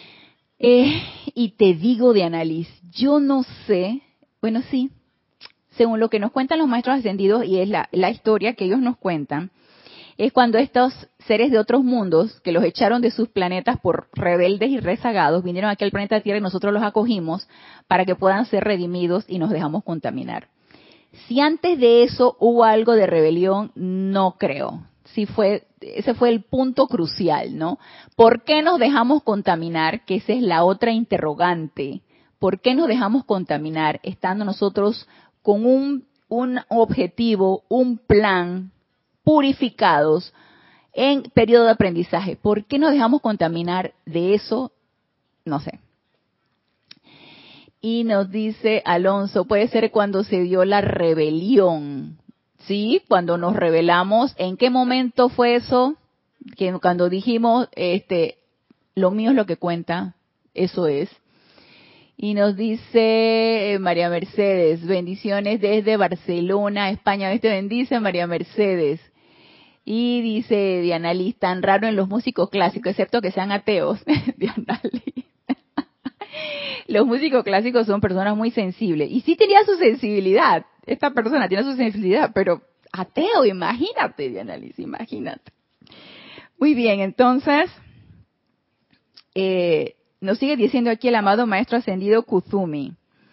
Eh, y te digo, Diana Liz, yo no sé, bueno sí, según lo que nos cuentan los maestros ascendidos, y es la, la historia que ellos nos cuentan, es cuando estos seres de otros mundos, que los echaron de sus planetas por rebeldes y rezagados, vinieron aquí al planeta Tierra y nosotros los acogimos para que puedan ser redimidos y nos dejamos contaminar. Si antes de eso hubo algo de rebelión, no creo. Sí fue, ese fue el punto crucial, ¿no? ¿Por qué nos dejamos contaminar? Que esa es la otra interrogante. ¿Por qué nos dejamos contaminar estando nosotros con un, un objetivo, un plan, purificados en periodo de aprendizaje? ¿Por qué nos dejamos contaminar de eso? No sé. Y nos dice Alonso, puede ser cuando se dio la rebelión, ¿sí? Cuando nos rebelamos, ¿en qué momento fue eso? Que cuando dijimos, este, lo mío es lo que cuenta, eso es. Y nos dice eh, María Mercedes, bendiciones desde Barcelona, España. Dios te bendice, María Mercedes. Y dice Diana Liz, tan raro en los músicos clásicos, excepto que sean ateos. Diana Liz. Los músicos clásicos son personas muy sensibles. Y sí tenía su sensibilidad. Esta persona tiene su sensibilidad, pero ateo, imagínate, Diana Liz, imagínate. Muy bien, entonces, eh, nos sigue diciendo aquí el amado Maestro Ascendido Kuzumi.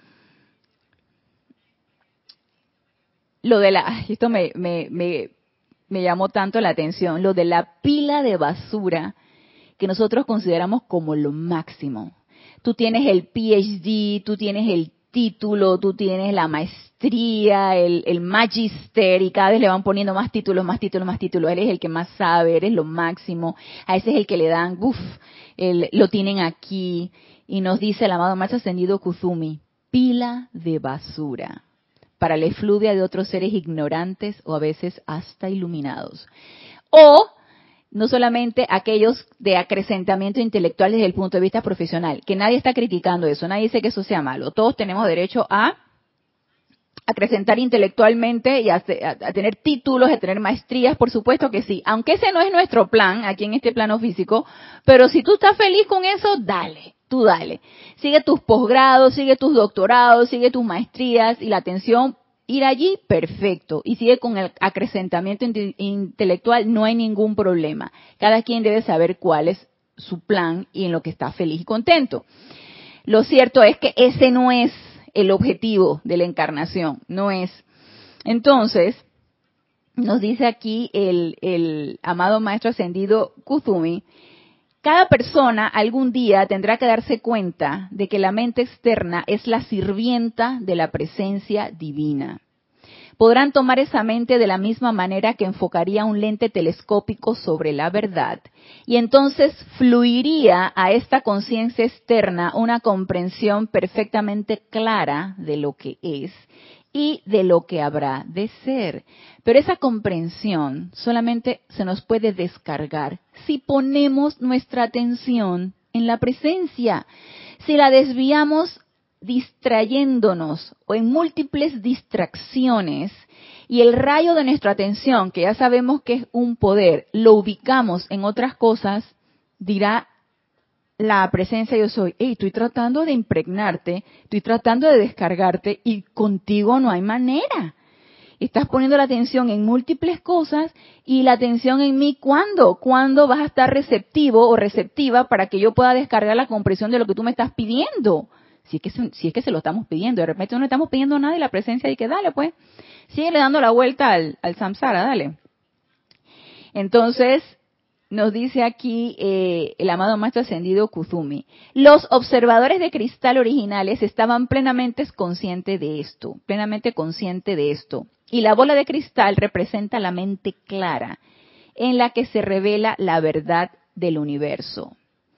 Lo de la, esto me, me, me, me llamó tanto la atención, lo de la pila de basura que nosotros consideramos como lo máximo. Tú tienes el P H D, tú tienes el título, tú tienes la maestría, el, el magister, y cada vez le van poniendo más títulos, más títulos, más títulos. Eres el que más sabe, eres lo máximo. A ese es el que le dan, uff, lo tienen aquí. Y nos dice el amado Maestro Ascendido Kuzumi, pila de basura para la efluvia de otros seres ignorantes o a veces hasta iluminados. O no solamente aquellos de acrecentamiento intelectual desde el punto de vista profesional, que nadie está criticando eso, nadie dice que eso sea malo. Todos tenemos derecho a acrecentar intelectualmente y a, a, a tener títulos, a tener maestrías, por supuesto que sí. Aunque ese no es nuestro plan aquí en este plano físico, pero si tú estás feliz con eso, dale, tú dale. Sigue tus posgrados, sigue tus doctorados, sigue tus maestrías y la atención. Ir allí, perfecto. Y sigue con el acrecentamiento intelectual, no hay ningún problema. Cada quien debe saber cuál es su plan y en lo que está feliz y contento. Lo cierto es que ese no es el objetivo de la encarnación, no es. Entonces, nos dice aquí el, el amado Maestro Ascendido Kuzumi, cada persona algún día tendrá que darse cuenta de que la mente externa es la sirvienta de la presencia divina. Podrán tomar esa mente de la misma manera que enfocaría un lente telescópico sobre la verdad, y entonces fluiría a esta conciencia externa una comprensión perfectamente clara de lo que es y de lo que habrá de ser. Pero esa comprensión solamente se nos puede descargar si ponemos nuestra atención en la presencia. Si la desviamos distrayéndonos o en múltiples distracciones y el rayo de nuestra atención, que ya sabemos que es un poder, lo ubicamos en otras cosas, dirá la presencia yo soy, hey, estoy tratando de impregnarte, estoy tratando de descargarte y contigo no hay manera. Estás poniendo la atención en múltiples cosas y la atención en mí, ¿cuándo? ¿Cuándo vas a estar receptivo o receptiva para que yo pueda descargar la comprensión de lo que tú me estás pidiendo? Si es que se, si es que se lo estamos pidiendo, de repente no le estamos pidiendo nada y la presencia dice que dale pues, sigue dando la vuelta al, al samsara, dale. Entonces, nos dice aquí eh, el amado Maestro Ascendido Kuzumi, los observadores de cristal originales estaban plenamente conscientes de esto, plenamente conscientes de esto. Y la bola de cristal representa la mente clara, en la que se revela la verdad del universo.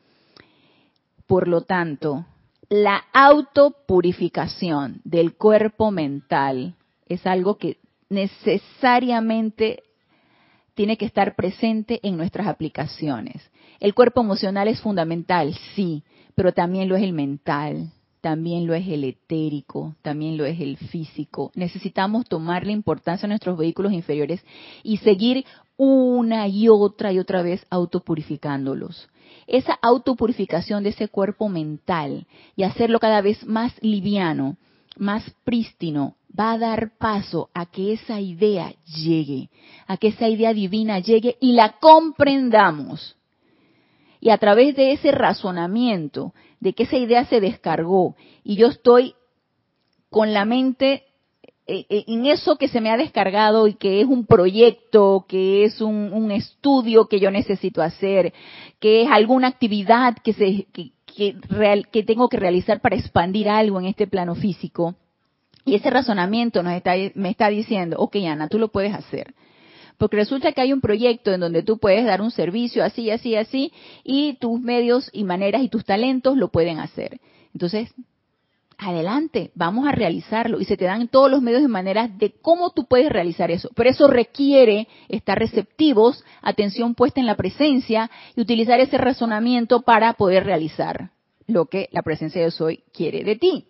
Por lo tanto, la autopurificación del cuerpo mental es algo que necesariamente tiene que estar presente en nuestras aplicaciones. El cuerpo emocional es fundamental, sí, pero también lo es el mental, también lo es el etérico, también lo es el físico. Necesitamos tomarle importancia a nuestros vehículos inferiores y seguir una y otra y otra vez autopurificándolos. Esa autopurificación de ese cuerpo mental y hacerlo cada vez más liviano más prístino, va a dar paso a que esa idea llegue, a que esa idea divina llegue y la comprendamos. Y a través de ese razonamiento, de que esa idea se descargó y yo estoy con la mente en eso que se me ha descargado y que es un proyecto, que es un, un estudio que yo necesito hacer, que es alguna actividad que, se, que, que, real, que tengo que realizar para expandir algo en este plano físico. Y ese razonamiento nos está, me está diciendo, ok, Ana, tú lo puedes hacer. Porque resulta que hay un proyecto en donde tú puedes dar un servicio así, así, así, y tus medios y maneras y tus talentos lo pueden hacer. Entonces, adelante, vamos a realizarlo. Y se te dan todos los medios y maneras de cómo tú puedes realizar eso. Pero eso requiere estar receptivos, atención puesta en la presencia y utilizar ese razonamiento para poder realizar lo que la presencia de Yo Soy quiere de ti.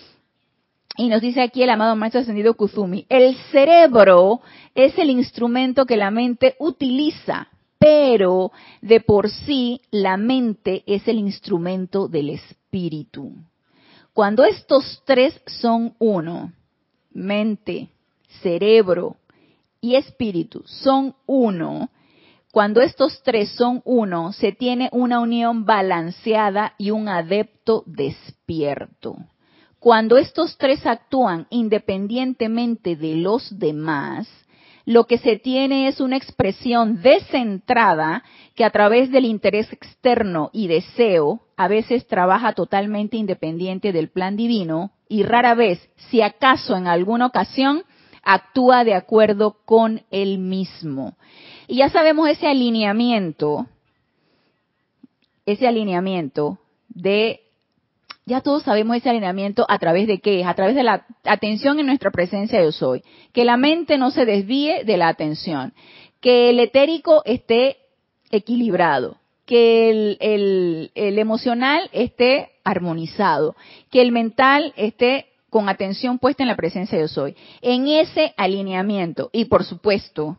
Y nos dice aquí el amado Maestro Ascendido Kuzumi, el cerebro es el instrumento que la mente utiliza, pero de por sí la mente es el instrumento del espíritu. Cuando estos tres son uno, mente, cerebro y espíritu son uno, cuando estos tres son uno, se tiene una unión balanceada y un adepto despierto. Cuando estos tres actúan independientemente de los demás, lo que se tiene es una expresión descentrada que a través del interés externo y deseo a veces trabaja totalmente independiente del plan divino y rara vez, si acaso en alguna ocasión, actúa de acuerdo con él mismo. Y ya sabemos ese alineamiento, ese alineamiento de... Ya todos sabemos ese alineamiento a través de qué es, a través de la atención en nuestra presencia Yo Soy. Que la mente no se desvíe de la atención, que el etérico esté equilibrado, que el, el, el emocional esté armonizado, que el mental esté con atención puesta en la presencia Yo Soy. En ese alineamiento, y por supuesto,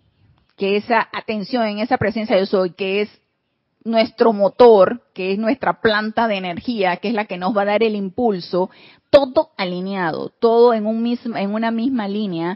que esa atención en esa presencia Yo Soy, que es nuestro motor, que es nuestra planta de energía, que es la que nos va a dar el impulso, todo alineado, todo en un mismo, en una misma línea,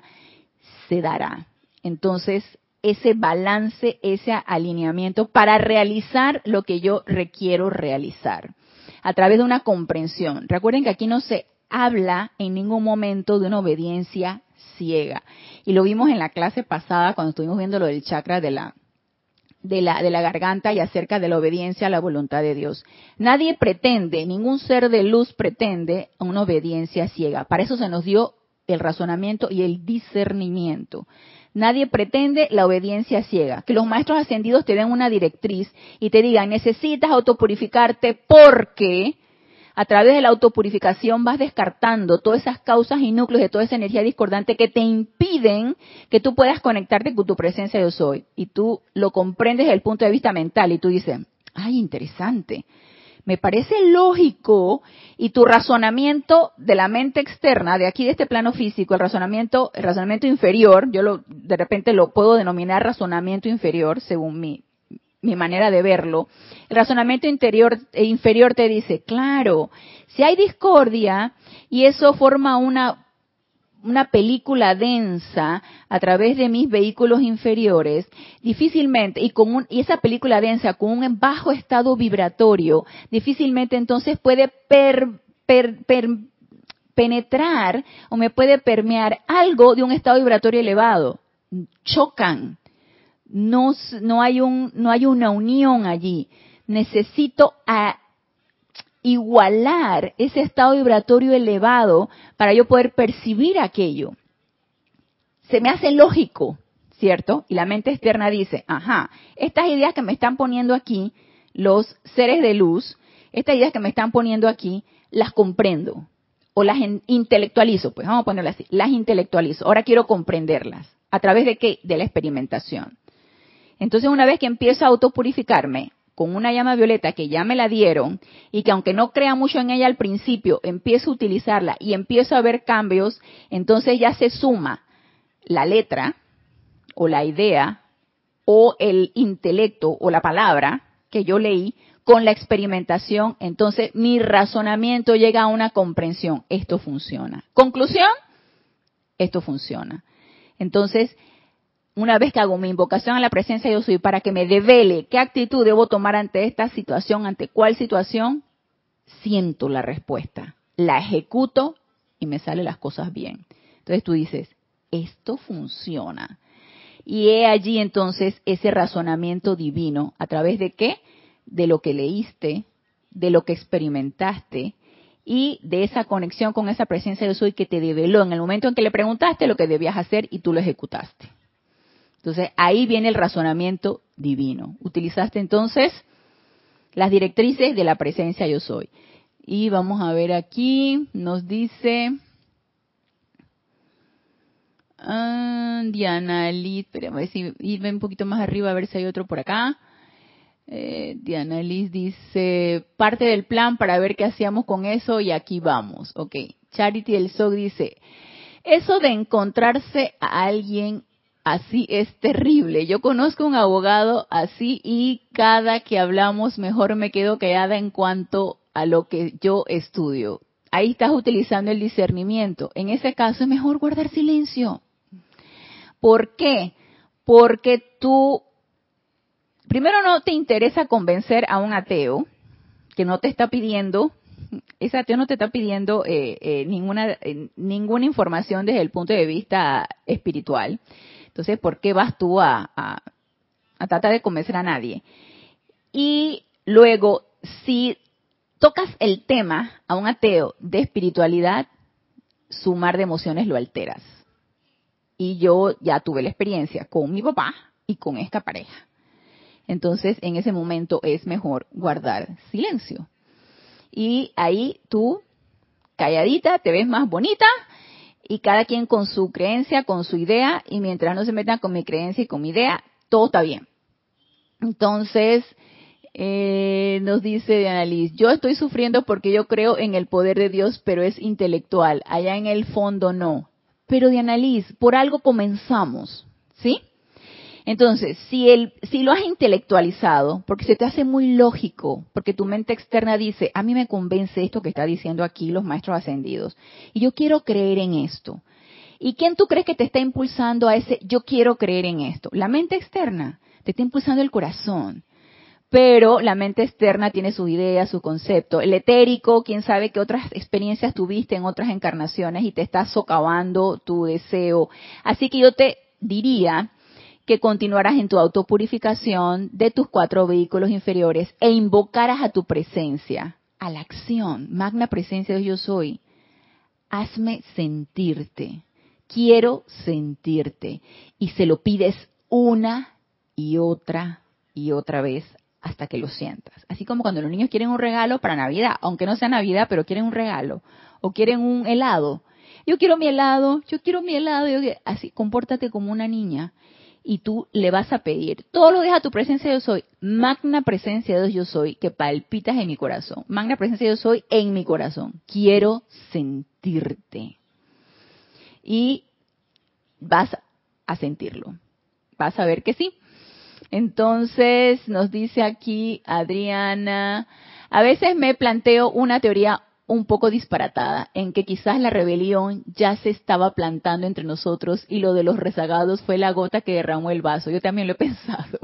se dará. Entonces, ese balance, ese alineamiento para realizar lo que yo requiero realizar, a través de una comprensión. Recuerden que aquí no se habla en ningún momento de una obediencia ciega. Y lo vimos en la clase pasada cuando estuvimos viendo lo del chakra de la De la, de la garganta y acerca de la obediencia a la voluntad de Dios. Nadie pretende, ningún ser de luz pretende una obediencia ciega. Para eso se nos dio el razonamiento y el discernimiento. Nadie pretende la obediencia ciega. Que los maestros ascendidos te den una directriz y te digan, necesitas autopurificarte porque a través de la autopurificación vas descartando todas esas causas y núcleos de toda esa energía discordante que te impiden que tú puedas conectarte con tu presencia Yo Soy. Y tú lo comprendes desde el punto de vista mental y tú dices, ay, interesante, me parece lógico, y tu razonamiento de la mente externa, de aquí de este plano físico, el razonamiento, el razonamiento inferior, yo lo, de repente lo puedo denominar razonamiento inferior según mi mi manera de verlo, el razonamiento interior e inferior te dice, claro, si hay discordia y eso forma una, una película densa a través de mis vehículos inferiores, difícilmente, y, con un, y esa película densa con un bajo estado vibratorio, difícilmente entonces puede per, per, per, penetrar o me puede permear algo de un estado vibratorio elevado. Chocan. No, no hay un, no hay una unión allí. Necesito a igualar ese estado vibratorio elevado para yo poder percibir aquello. Se me hace lógico, ¿cierto? Y la mente externa dice, ajá, estas ideas que me están poniendo aquí los seres de luz, estas ideas que me están poniendo aquí, las comprendo o las intelectualizo, pues vamos a ponerlas así, las intelectualizo. Ahora quiero comprenderlas. ¿A través de qué? De la experimentación. Entonces, una vez que empiezo a autopurificarme con una llama violeta que ya me la dieron y que aunque no crea mucho en ella al principio, empiezo a utilizarla y empiezo a ver cambios, entonces ya se suma la letra o la idea o el intelecto o la palabra que yo leí con la experimentación, entonces mi razonamiento llega a una comprensión. Esto funciona. Conclusión, esto funciona. Entonces, una vez que hago mi invocación a la presencia yo soy para que me devele qué actitud debo tomar ante esta situación, ante cuál situación, siento la respuesta, la ejecuto y me salen las cosas bien. Entonces tú dices, esto funciona. Y he allí entonces ese razonamiento divino, ¿a través de qué? De lo que leíste, de lo que experimentaste y de esa conexión con esa presencia yo soy que te develó en el momento en que le preguntaste lo que debías hacer y tú lo ejecutaste. Entonces ahí viene el razonamiento divino. Utilizaste entonces las directrices de la presencia yo soy. Y vamos a ver aquí, nos dice uh, Diana Liz, espérame a ver si irme un poquito más arriba a ver si hay otro por acá. Eh, Diana Liz dice, parte del plan para ver qué hacíamos con eso y aquí vamos. Ok, Charity del S O C dice, eso de encontrarse a alguien así es terrible. Yo conozco un abogado así y cada que hablamos mejor me quedo callada en cuanto a lo que yo estudio. Ahí estás utilizando el discernimiento. En ese caso es mejor guardar silencio. ¿Por qué? Porque tú, primero no te interesa convencer a un ateo que no te está pidiendo, ese ateo no te está pidiendo eh, eh, ninguna, eh, ninguna información desde el punto de vista espiritual. Entonces, ¿por qué vas tú a, a, a tratar de convencer a nadie? Y luego, si tocas el tema a un ateo de espiritualidad, su mar de emociones lo alteras. Y yo ya tuve la experiencia con mi papá y con esta pareja. Entonces, en ese momento es mejor guardar silencio. Y ahí tú, calladita, te ves más bonita y cada quien con su creencia, con su idea, y mientras no se metan con mi creencia y con mi idea, todo está bien. Entonces, eh, nos dice Diana Liz, yo estoy sufriendo porque yo creo en el poder de Dios, pero es intelectual, allá en el fondo no. Pero Diana Liz, por algo comenzamos, ¿sí? Entonces, si, el, si lo has intelectualizado, porque se te hace muy lógico, porque tu mente externa dice, a mí me convence esto que está diciendo aquí los maestros ascendidos, y yo quiero creer en esto. ¿Y quién tú crees que te está impulsando a ese yo quiero creer en esto? La mente externa, te está impulsando el corazón. Pero la mente externa tiene sus ideas, su concepto. El etérico, quién sabe qué otras experiencias tuviste en otras encarnaciones y te está socavando tu deseo. Así que yo te diría que continuaras en tu autopurificación de tus cuatro vehículos inferiores e invocaras a tu presencia, a la acción, magna presencia de yo soy. Hazme sentirte, quiero sentirte. Y se lo pides una y otra y otra vez hasta que lo sientas. Así como cuando los niños quieren un regalo para Navidad, aunque no sea Navidad, pero quieren un regalo, o quieren un helado. Yo quiero mi helado, yo quiero mi helado, yo quiero... así, compórtate como una niña. Y tú le vas a pedir, todo lo deja tu presencia yo soy, magna presencia de Dios yo soy, que palpitas en mi corazón, magna presencia yo soy en mi corazón, quiero sentirte. Y vas a sentirlo, vas a ver que sí. Entonces nos dice aquí Adriana, a veces me planteo una teoría un poco disparatada, en que quizás la rebelión ya se estaba plantando entre nosotros y lo de los rezagados fue la gota que derramó el vaso. Yo también lo he pensado.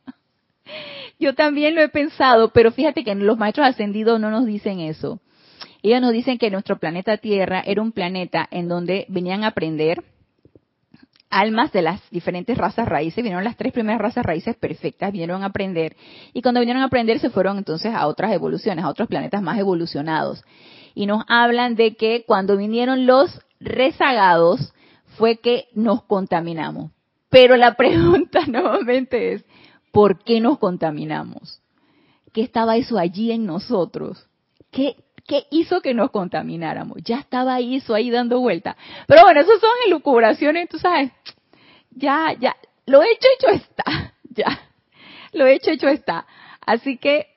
Yo también lo he pensado, pero fíjate que los maestros ascendidos no nos dicen eso. Ellos nos dicen que nuestro planeta Tierra era un planeta en donde venían a aprender almas de las diferentes razas raíces, vinieron las tres primeras razas raíces perfectas, vinieron a aprender, y cuando vinieron a aprender se fueron entonces a otras evoluciones, a otros planetas más evolucionados. Y nos hablan de que cuando vinieron los rezagados fue que nos contaminamos. Pero la pregunta nuevamente es, ¿por qué nos contaminamos? ¿Qué estaba eso allí en nosotros? ¿Qué ¿Qué hizo que nos contamináramos? Ya estaba eso ahí dando vuelta. Pero bueno, eso son elucubraciones, tú sabes. Ya, ya, lo hecho, hecho está. Ya, lo hecho, hecho está. Así que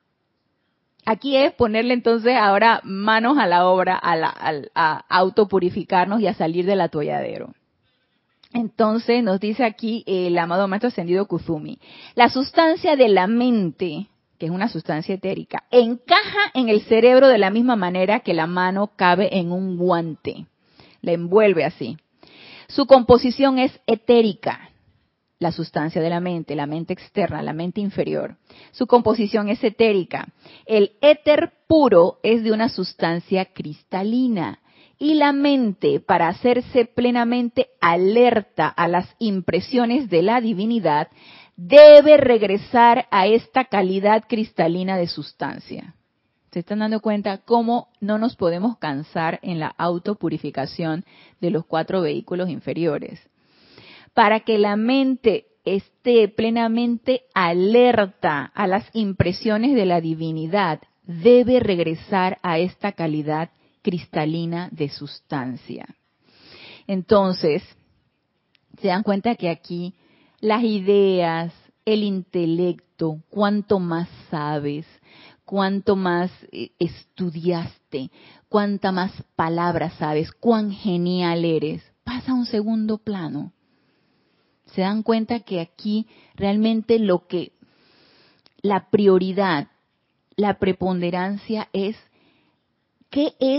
aquí es ponerle entonces ahora manos a la obra, a, la, a, a autopurificarnos y a salir del atolladero. Entonces nos dice aquí el amado maestro ascendido Kuzumi, la sustancia de la mente que es una sustancia etérica, encaja en el cerebro de la misma manera que la mano cabe en un guante. La envuelve así. Su composición es etérica, la sustancia de la mente, la mente externa, la mente inferior. Su composición es etérica. El éter puro es de una sustancia cristalina. Y la mente, para hacerse plenamente alerta a las impresiones de la divinidad, debe regresar a esta calidad cristalina de sustancia. ¿Se están dando cuenta cómo no nos podemos cansar en la autopurificación de los cuatro vehículos inferiores? Para que la mente esté plenamente alerta a las impresiones de la divinidad, debe regresar a esta calidad cristalina de sustancia. Entonces, se dan cuenta que aquí las ideas, el intelecto, cuánto más sabes, cuánto más estudiaste, cuánta más palabras sabes, cuán genial eres, pasa a un segundo plano. Se dan cuenta que aquí realmente lo que, la prioridad, la preponderancia es, ¿qué es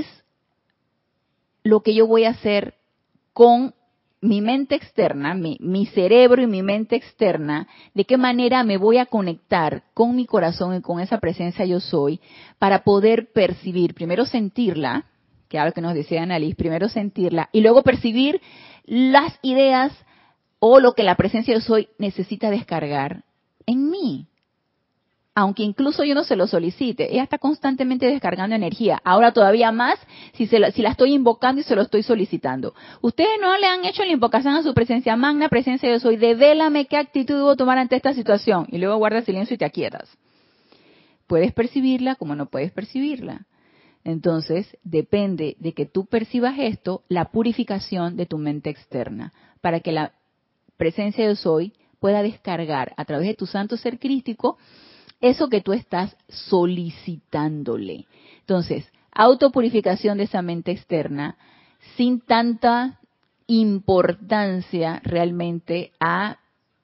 lo que yo voy a hacer con mi mente externa, mi, mi cerebro y mi mente externa? ¿De qué manera me voy a conectar con mi corazón y con esa presencia yo soy para poder percibir, primero sentirla, que es lo que nos decía Annalise, primero sentirla y luego percibir las ideas o lo que la presencia yo soy necesita descargar en mí? Aunque incluso yo no se lo solicite, ella está constantemente descargando energía. Ahora todavía más si, se la, si la estoy invocando y se lo estoy solicitando. Ustedes no le han hecho la invocación a su presencia, magna presencia yo soy, devélame qué actitud debo tomar ante esta situación. Y luego guardas silencio y te aquietas. Puedes percibirla como no puedes percibirla. Entonces, depende de que tú percibas esto, la purificación de tu mente externa, para que la presencia yo soy pueda descargar a través de tu santo ser crístico eso que tú estás solicitándole. Entonces, autopurificación de esa mente externa sin tanta importancia realmente a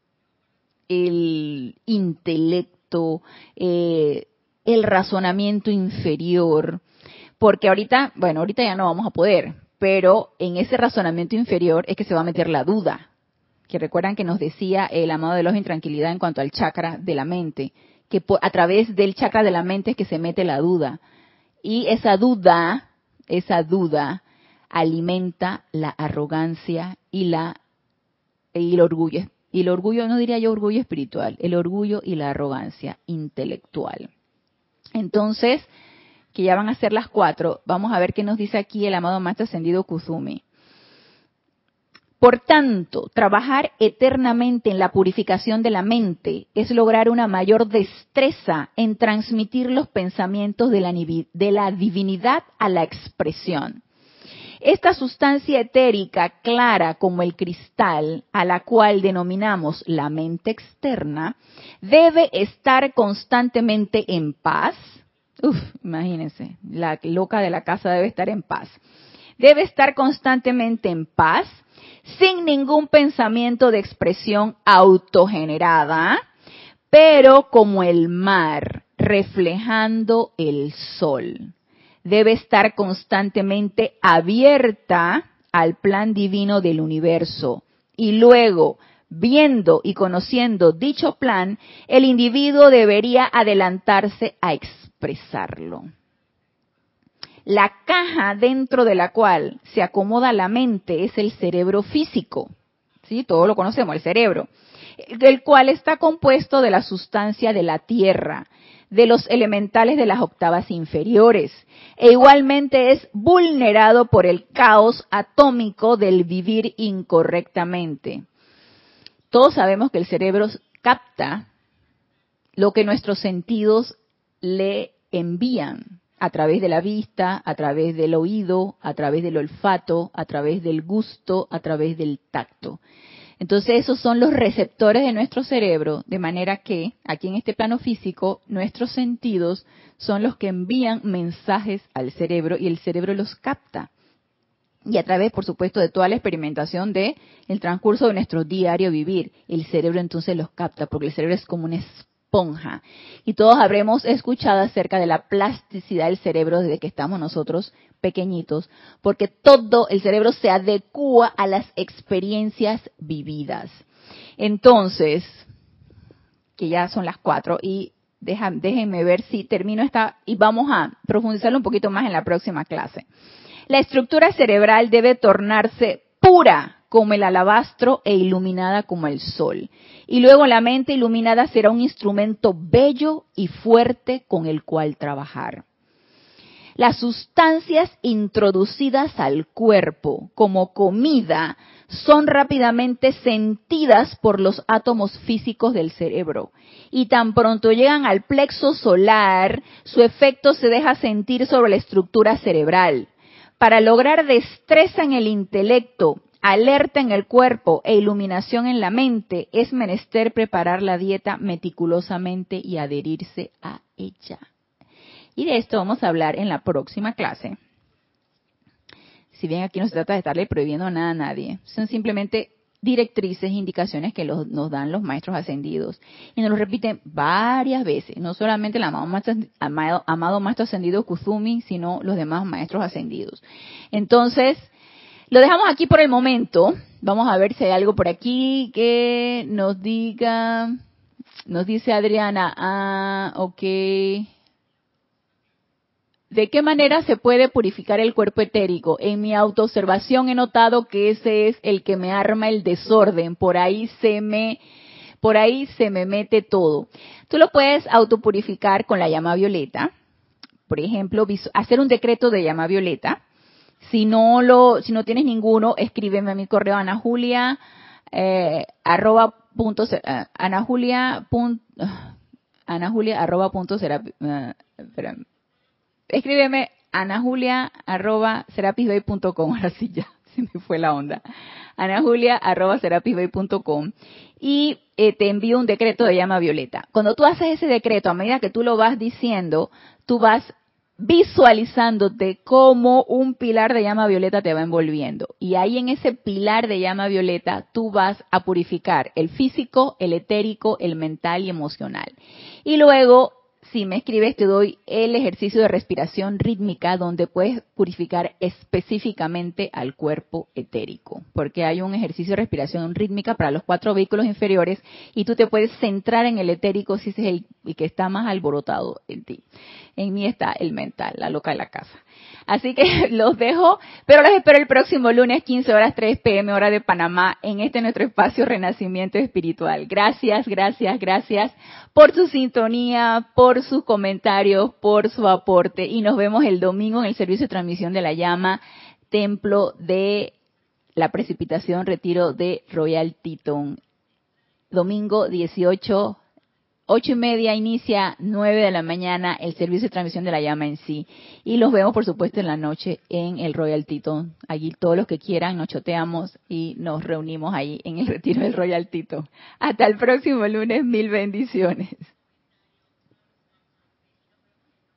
el intelecto, eh, el razonamiento inferior, porque ahorita, bueno, ahorita ya no vamos a poder, pero en ese razonamiento inferior es que se va a meter la duda, que recuerdan que nos decía el amado de los intranquilidad en cuanto al chakra de la mente, que a través del chakra de la mente es que se mete la duda. Y esa duda, esa duda alimenta la arrogancia y la y el orgullo. Y el orgullo, no diría yo orgullo espiritual, el orgullo y la arrogancia intelectual. Entonces, que ya van a ser las cuatro, vamos a ver qué nos dice aquí el amado Maestro Ascendido Kusumi. Por tanto, trabajar eternamente en la purificación de la mente es lograr una mayor destreza en transmitir los pensamientos de la, de la divinidad a la expresión. Esta sustancia etérica clara como el cristal, a la cual denominamos la mente externa, debe estar constantemente en paz. Uf, imagínense, la loca de la casa debe estar en paz. Debe estar constantemente en paz, sin ningún pensamiento de expresión autogenerada, pero como el mar reflejando el sol. Debe estar constantemente abierta al plan divino del universo. Y luego, viendo y conociendo dicho plan, el individuo debería adelantarse a expresarlo. La caja dentro de la cual se acomoda la mente es el cerebro físico, ¿sí? Todos lo conocemos, el cerebro, el cual está compuesto de la sustancia de la tierra, de los elementales de las octavas inferiores, e igualmente es vulnerado por el caos atómico del vivir incorrectamente. Todos sabemos que el cerebro capta lo que nuestros sentidos le envían, a través de la vista, a través del oído, a través del olfato, a través del gusto, a través del tacto. Entonces esos son los receptores de nuestro cerebro, de manera que aquí en este plano físico nuestros sentidos son los que envían mensajes al cerebro y el cerebro los capta. Y a través, por supuesto, de toda la experimentación de el transcurso de nuestro diario vivir, el cerebro entonces los capta, porque el cerebro es como un espejo. esponja. Y todos habremos escuchado acerca de la plasticidad del cerebro desde que estamos nosotros pequeñitos, porque todo el cerebro se adecúa a las experiencias vividas. Entonces, que ya son las cuatro y deja, déjenme ver si termino esta y vamos a profundizarlo un poquito más en la próxima clase. La estructura cerebral debe tornarse pura como el alabastro e iluminada como el sol. Y luego la mente iluminada será un instrumento bello y fuerte con el cual trabajar. Las sustancias introducidas al cuerpo como comida son rápidamente sentidas por los átomos físicos del cerebro. Y tan pronto llegan al plexo solar, su efecto se deja sentir sobre la estructura cerebral. Para lograr destreza en el intelecto, alerta en el cuerpo e iluminación en la mente, es menester preparar la dieta meticulosamente y adherirse a ella. Y de esto vamos a hablar en la próxima clase. Si bien aquí no se trata de estarle prohibiendo nada a nadie, son simplemente directrices, indicaciones que los, nos dan los maestros ascendidos. Y nos lo repiten varias veces, no solamente el amado maestro, amado, amado maestro ascendido Kuzumi, sino los demás maestros ascendidos. Entonces, lo dejamos aquí por el momento. Vamos a ver si hay algo por aquí que nos diga, nos dice Adriana, ah, ok. ¿De qué manera se puede purificar el cuerpo etérico? En mi autoobservación he notado que ese es el que me arma el desorden. Por ahí se me, por ahí se me mete todo. Tú lo puedes autopurificar con la llama violeta. Por ejemplo, hacer un decreto de llama violeta. Si no lo, si no tienes ninguno, escríbeme a mi correo Ana Julia eh, arroba punto uh, Ana Julia punto, uh, Ana Julia arroba punto serapi, uh, espérame. Escríbeme anajulia arroba serapisbay punto com. Ahora sí ya se me fue la onda. anajulia arroba serapisbay punto com y eh, te envío un decreto de llama violeta. Cuando tú haces ese decreto, a medida que tú lo vas diciendo, tú vas visualizándote como un pilar de llama violeta te va envolviendo. Y ahí en ese pilar de llama violeta tú vas a purificar el físico, el etérico, el mental y emocional. Y luego, si me escribes, te doy el ejercicio de respiración rítmica donde puedes purificar específicamente al cuerpo etérico. Porque hay un ejercicio de respiración rítmica para los cuatro vehículos inferiores y tú te puedes centrar en el etérico si ese es el, el que está más alborotado en ti. En mí está el mental, la loca de la casa. Así que los dejo, pero los espero el próximo lunes, quince horas, tres pe eme, hora de Panamá, en este nuestro espacio Renacimiento Espiritual. Gracias, gracias, gracias por su sintonía, por sus comentarios, por su aporte. Y nos vemos el domingo en el servicio de transmisión de la llama, Templo de la Precipitación, Retiro de Royal Teton. Domingo dieciocho, ocho y media inicia, nueve de la mañana, el servicio de transmisión de la llama en sí. Y los vemos, por supuesto, en la noche en el Royal Teton. Allí todos los que quieran nos choteamos y nos reunimos ahí en el retiro del Royal Teton. Hasta el próximo lunes, mil bendiciones.